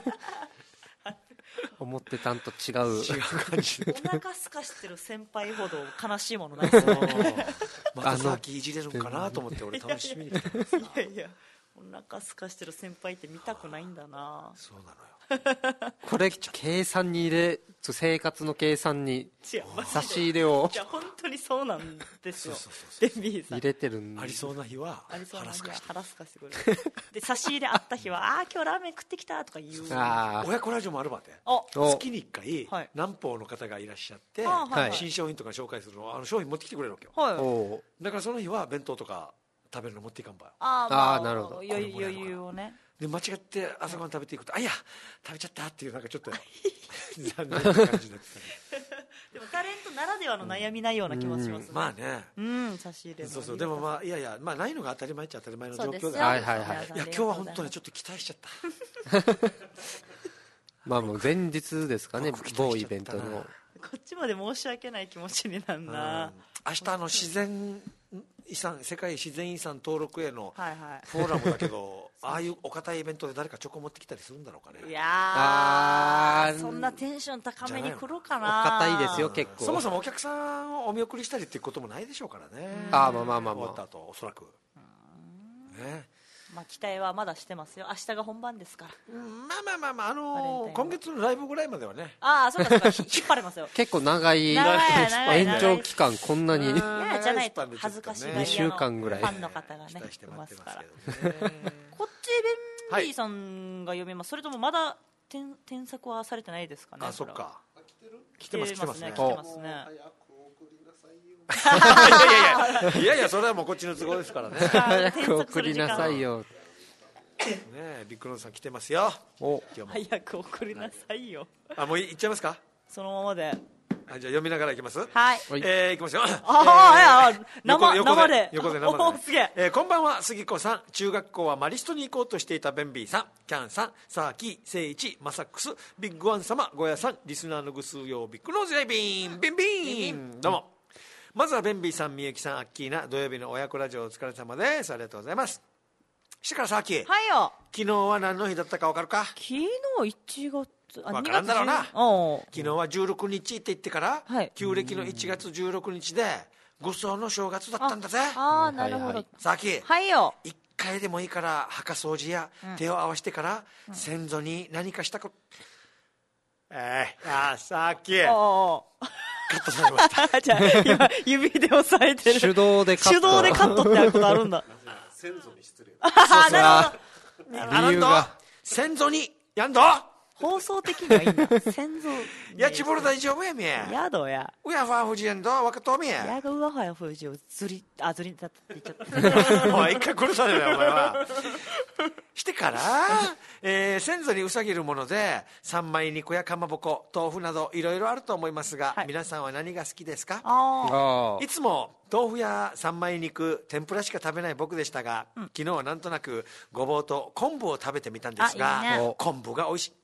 S2: 思ってたんと違う
S1: 感じ。
S3: お腹すかしてる先輩ほど悲しいものないですね。
S1: またさっきいじれるんかなと思って俺楽しみに来たんです。
S3: いやお腹すかしてる先輩って見たくないんだな。
S1: そうなのよ。
S2: これ計算に生活の計算に差し入れを
S3: いや本当にそうなんですよ。デンビーさん
S2: 入れてるん。
S1: ありそうな日は
S3: 腹すかしてくれる。で差し入れあった日は今日ラーメン食ってきたとか言う。
S1: 親子ラジオもあるわって。月に1回南方の方がいらっしゃって新商品とか紹介するの商品持ってきてくれるわけよ。だからその日は弁当とか食べるの持っていかんばよ。
S2: なるほど。
S3: 余裕をね。
S1: で間違って朝ごはん食べていくといや食べちゃったっていうなんかちょっと残念な感じになってた。
S3: でもタレントならではの悩みないような気もしますね。
S1: まあね。
S3: 差し入れ
S1: そうでもまあいやまあないのが当たり前っちゃ当たり前の状況だ。
S2: はい。
S1: いや今日は本当にちょっと期待しちゃった。
S2: まあもう前日ですかね某イベントの。
S3: こっちまで申し訳ない気持ちになるな。
S1: 明日自然遺産世界自然遺産登録へのフォーラムだけどああいうお堅いイベントで誰かチョコ持ってきたりするんだろうかね。
S3: いやー、そんなテンション高めに来るかな。
S2: お堅いですよ結構。
S1: そもそもお客さんをお見送りしたりっていうこともないでしょうからね。
S2: まあ終
S1: わった後おそらくね。
S3: まあ期待はまだしてますよ。明日が本番ですから。
S1: まあ今月のライブぐらいまではね。
S3: そうか引っ張れますよ。
S2: 結構長い延長期間こんなに。
S3: じゃないと恥ずかしい
S2: 2週間ぐらい。
S3: ファンの方がねいますから。こっちベンビーさんが読みます。それともまだ添削はされてないですかね。
S1: そっか。来てますね。いやそれはもうこっちの都合ですからね。
S2: 早く送りなさいよ。
S1: ねえ、ビッグノーさん来てますよ。
S3: 早く送りなさいよ。
S1: もういっちゃいますか。
S3: そのままで。
S1: じゃあ読みながらいきます。
S3: はい。
S1: いきますよ。
S3: 生で。
S1: 横で
S3: すげえ。
S1: こんばんは、杉子さん。中学校はマリストに行こうとしていたベンビーさん、キャンさん、サーキー、セイチ、マサックス、ビッグワン様、ゴヤさん、リスナーのぐ数用ビッグノーズレイビン、ビンビン。どうも。まずはベンビーさん、みゆきさん、アッキーナ、土曜日の親子ラジオお疲れ様です。ありがとうございます。してからサーキー。
S3: はいよ。
S1: 昨日は何の日だったか分かるか。
S3: 昨日1月。
S1: 分からんだろうな。昨日は16日って言ってから、旧暦の1月16日で愚僧の正月だったんだぜ。
S3: なるほど。
S1: サーキー。
S3: はいよ。
S1: 1回でもいいから墓掃除や手を合わせてから先祖に何かしたこと。サーキー。カットされました。
S3: じゃあ今指で押さえてる。
S2: 手動でカット。
S3: 手動でカットってあることあるんだ。
S1: 先祖に失礼。
S3: なるほど。
S2: 理由が
S1: 先祖にやんど。
S3: 放送的にはいいんだ。先祖。
S1: やちぼる大丈夫やみや。
S3: やどや。
S1: うやファーフジエンド若とみや。
S3: やがうわファーフジをずりだって言っちゃった。
S1: おい一回殺されるよお前は。してから先祖にうさぎるもので三枚肉やかまぼこ豆腐などいろいろあると思いますが、皆さんは何が好きですか。いつも豆腐や三枚肉天ぷらしか食べない僕でしたが、昨日はなんとなくごぼうと昆布を食べてみたんですが、昆布が美味しい。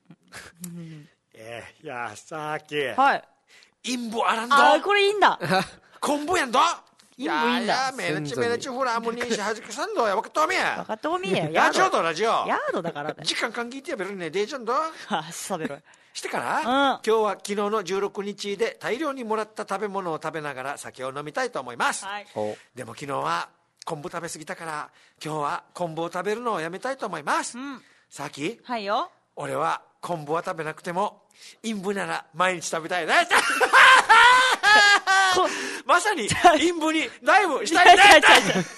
S1: いやさっき陰部あらんど。
S3: これいいんだ。
S1: 昆布やんど。
S3: 陰部いいんだ。
S1: めなちめなちフラムにしはじくさんどやわかとみや。
S3: わかとみや。
S1: ラジオだラジオ。
S3: ヤードだからね。
S1: 時間考えてやべるねデージャンど。
S3: しゃべろ。
S1: してから今日は昨日の16日で大量にもらった食べ物を食べながら酒を飲みたいと思います。でも昨日は昆布食べ過ぎたから今日は昆布を食べるのをやめたいと思います。さき。
S3: はいよ。
S1: 俺は昆布は食べなくても陰部なら毎日食べたいです。まさに陰部にダイブしたいです。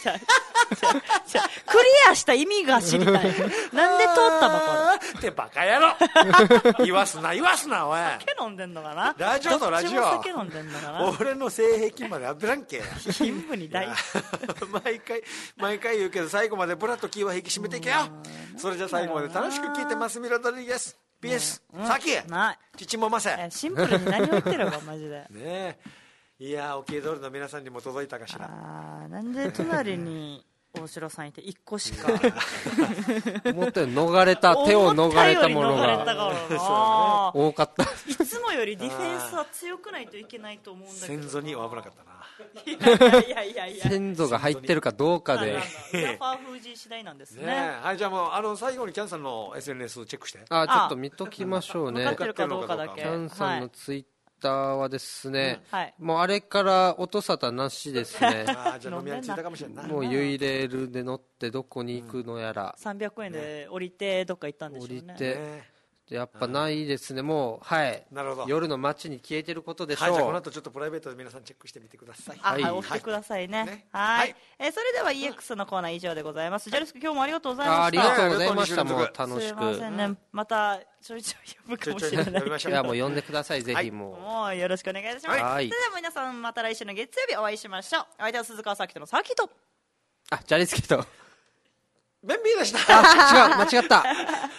S3: クリアした意味が知りたい。なんで通ったばこれ
S1: ってバカ野郎。言わすなおい。
S3: 酒飲んでんのかな。
S1: ラジオとラジオ。
S3: 酒飲んでんのかな。
S1: 俺の性癖まであぶらんけ。
S3: 陰部に大
S1: 毎回言うけど最後までブラッと気は引き締めていけよ。それじゃ最後まで楽しく聞いてます。ミロドリゲス PS さき父もませ。
S3: シンプルに何を言ってるかマジで。
S1: ねいや沖江通りの皆さんにも届いたかしら。
S3: なんで隣に大城さんいて1個しか
S2: 思ったより逃れた手を逃れたものが多かった。
S3: いつもよりディフェンスは強くないといけないと思うんだけど。
S1: 先祖には危なかったな。
S3: いや
S2: 先祖が入ってるかどうかで。
S3: ファーフージー次第なんですね。
S1: はいじゃあもう最後にキャンさんの SNS チェックして。
S2: ちょっと見ときましょうね。
S3: 向かってるかどうかだけ。
S2: キャンさんのツイッターはですね、もうあれから音沙汰なしですね。
S1: じゃあ飲み屋に着いたかもしれんな。
S2: もうユイレールで乗ってどこに行くのやら。
S3: 300円で降りてどっか行ったんでしょうね。
S2: 降りてやっぱないですね。もう
S1: なるほど。
S2: 夜の街に消えてることでしょう。
S1: じゃあこの後ちょっとプライベートで皆さんチェックしてみてください。
S3: 押してくださいね。はい。それでは EX のコーナー以上でございます。ジャルスク今日もありがとうございました。
S2: ありがとうございました。もう楽しく。すい
S3: ませんね。またちょいちょい呼ぶかもしれない。
S2: いやもう呼んでくださいぜひも
S3: うよろしくお願いします。それでは皆さんまた来週の月曜日お会いしましょう。お相手は鈴川サーキットのサーキット。
S2: ジャリスキと
S1: ベンビーでした。
S2: 違う間違った。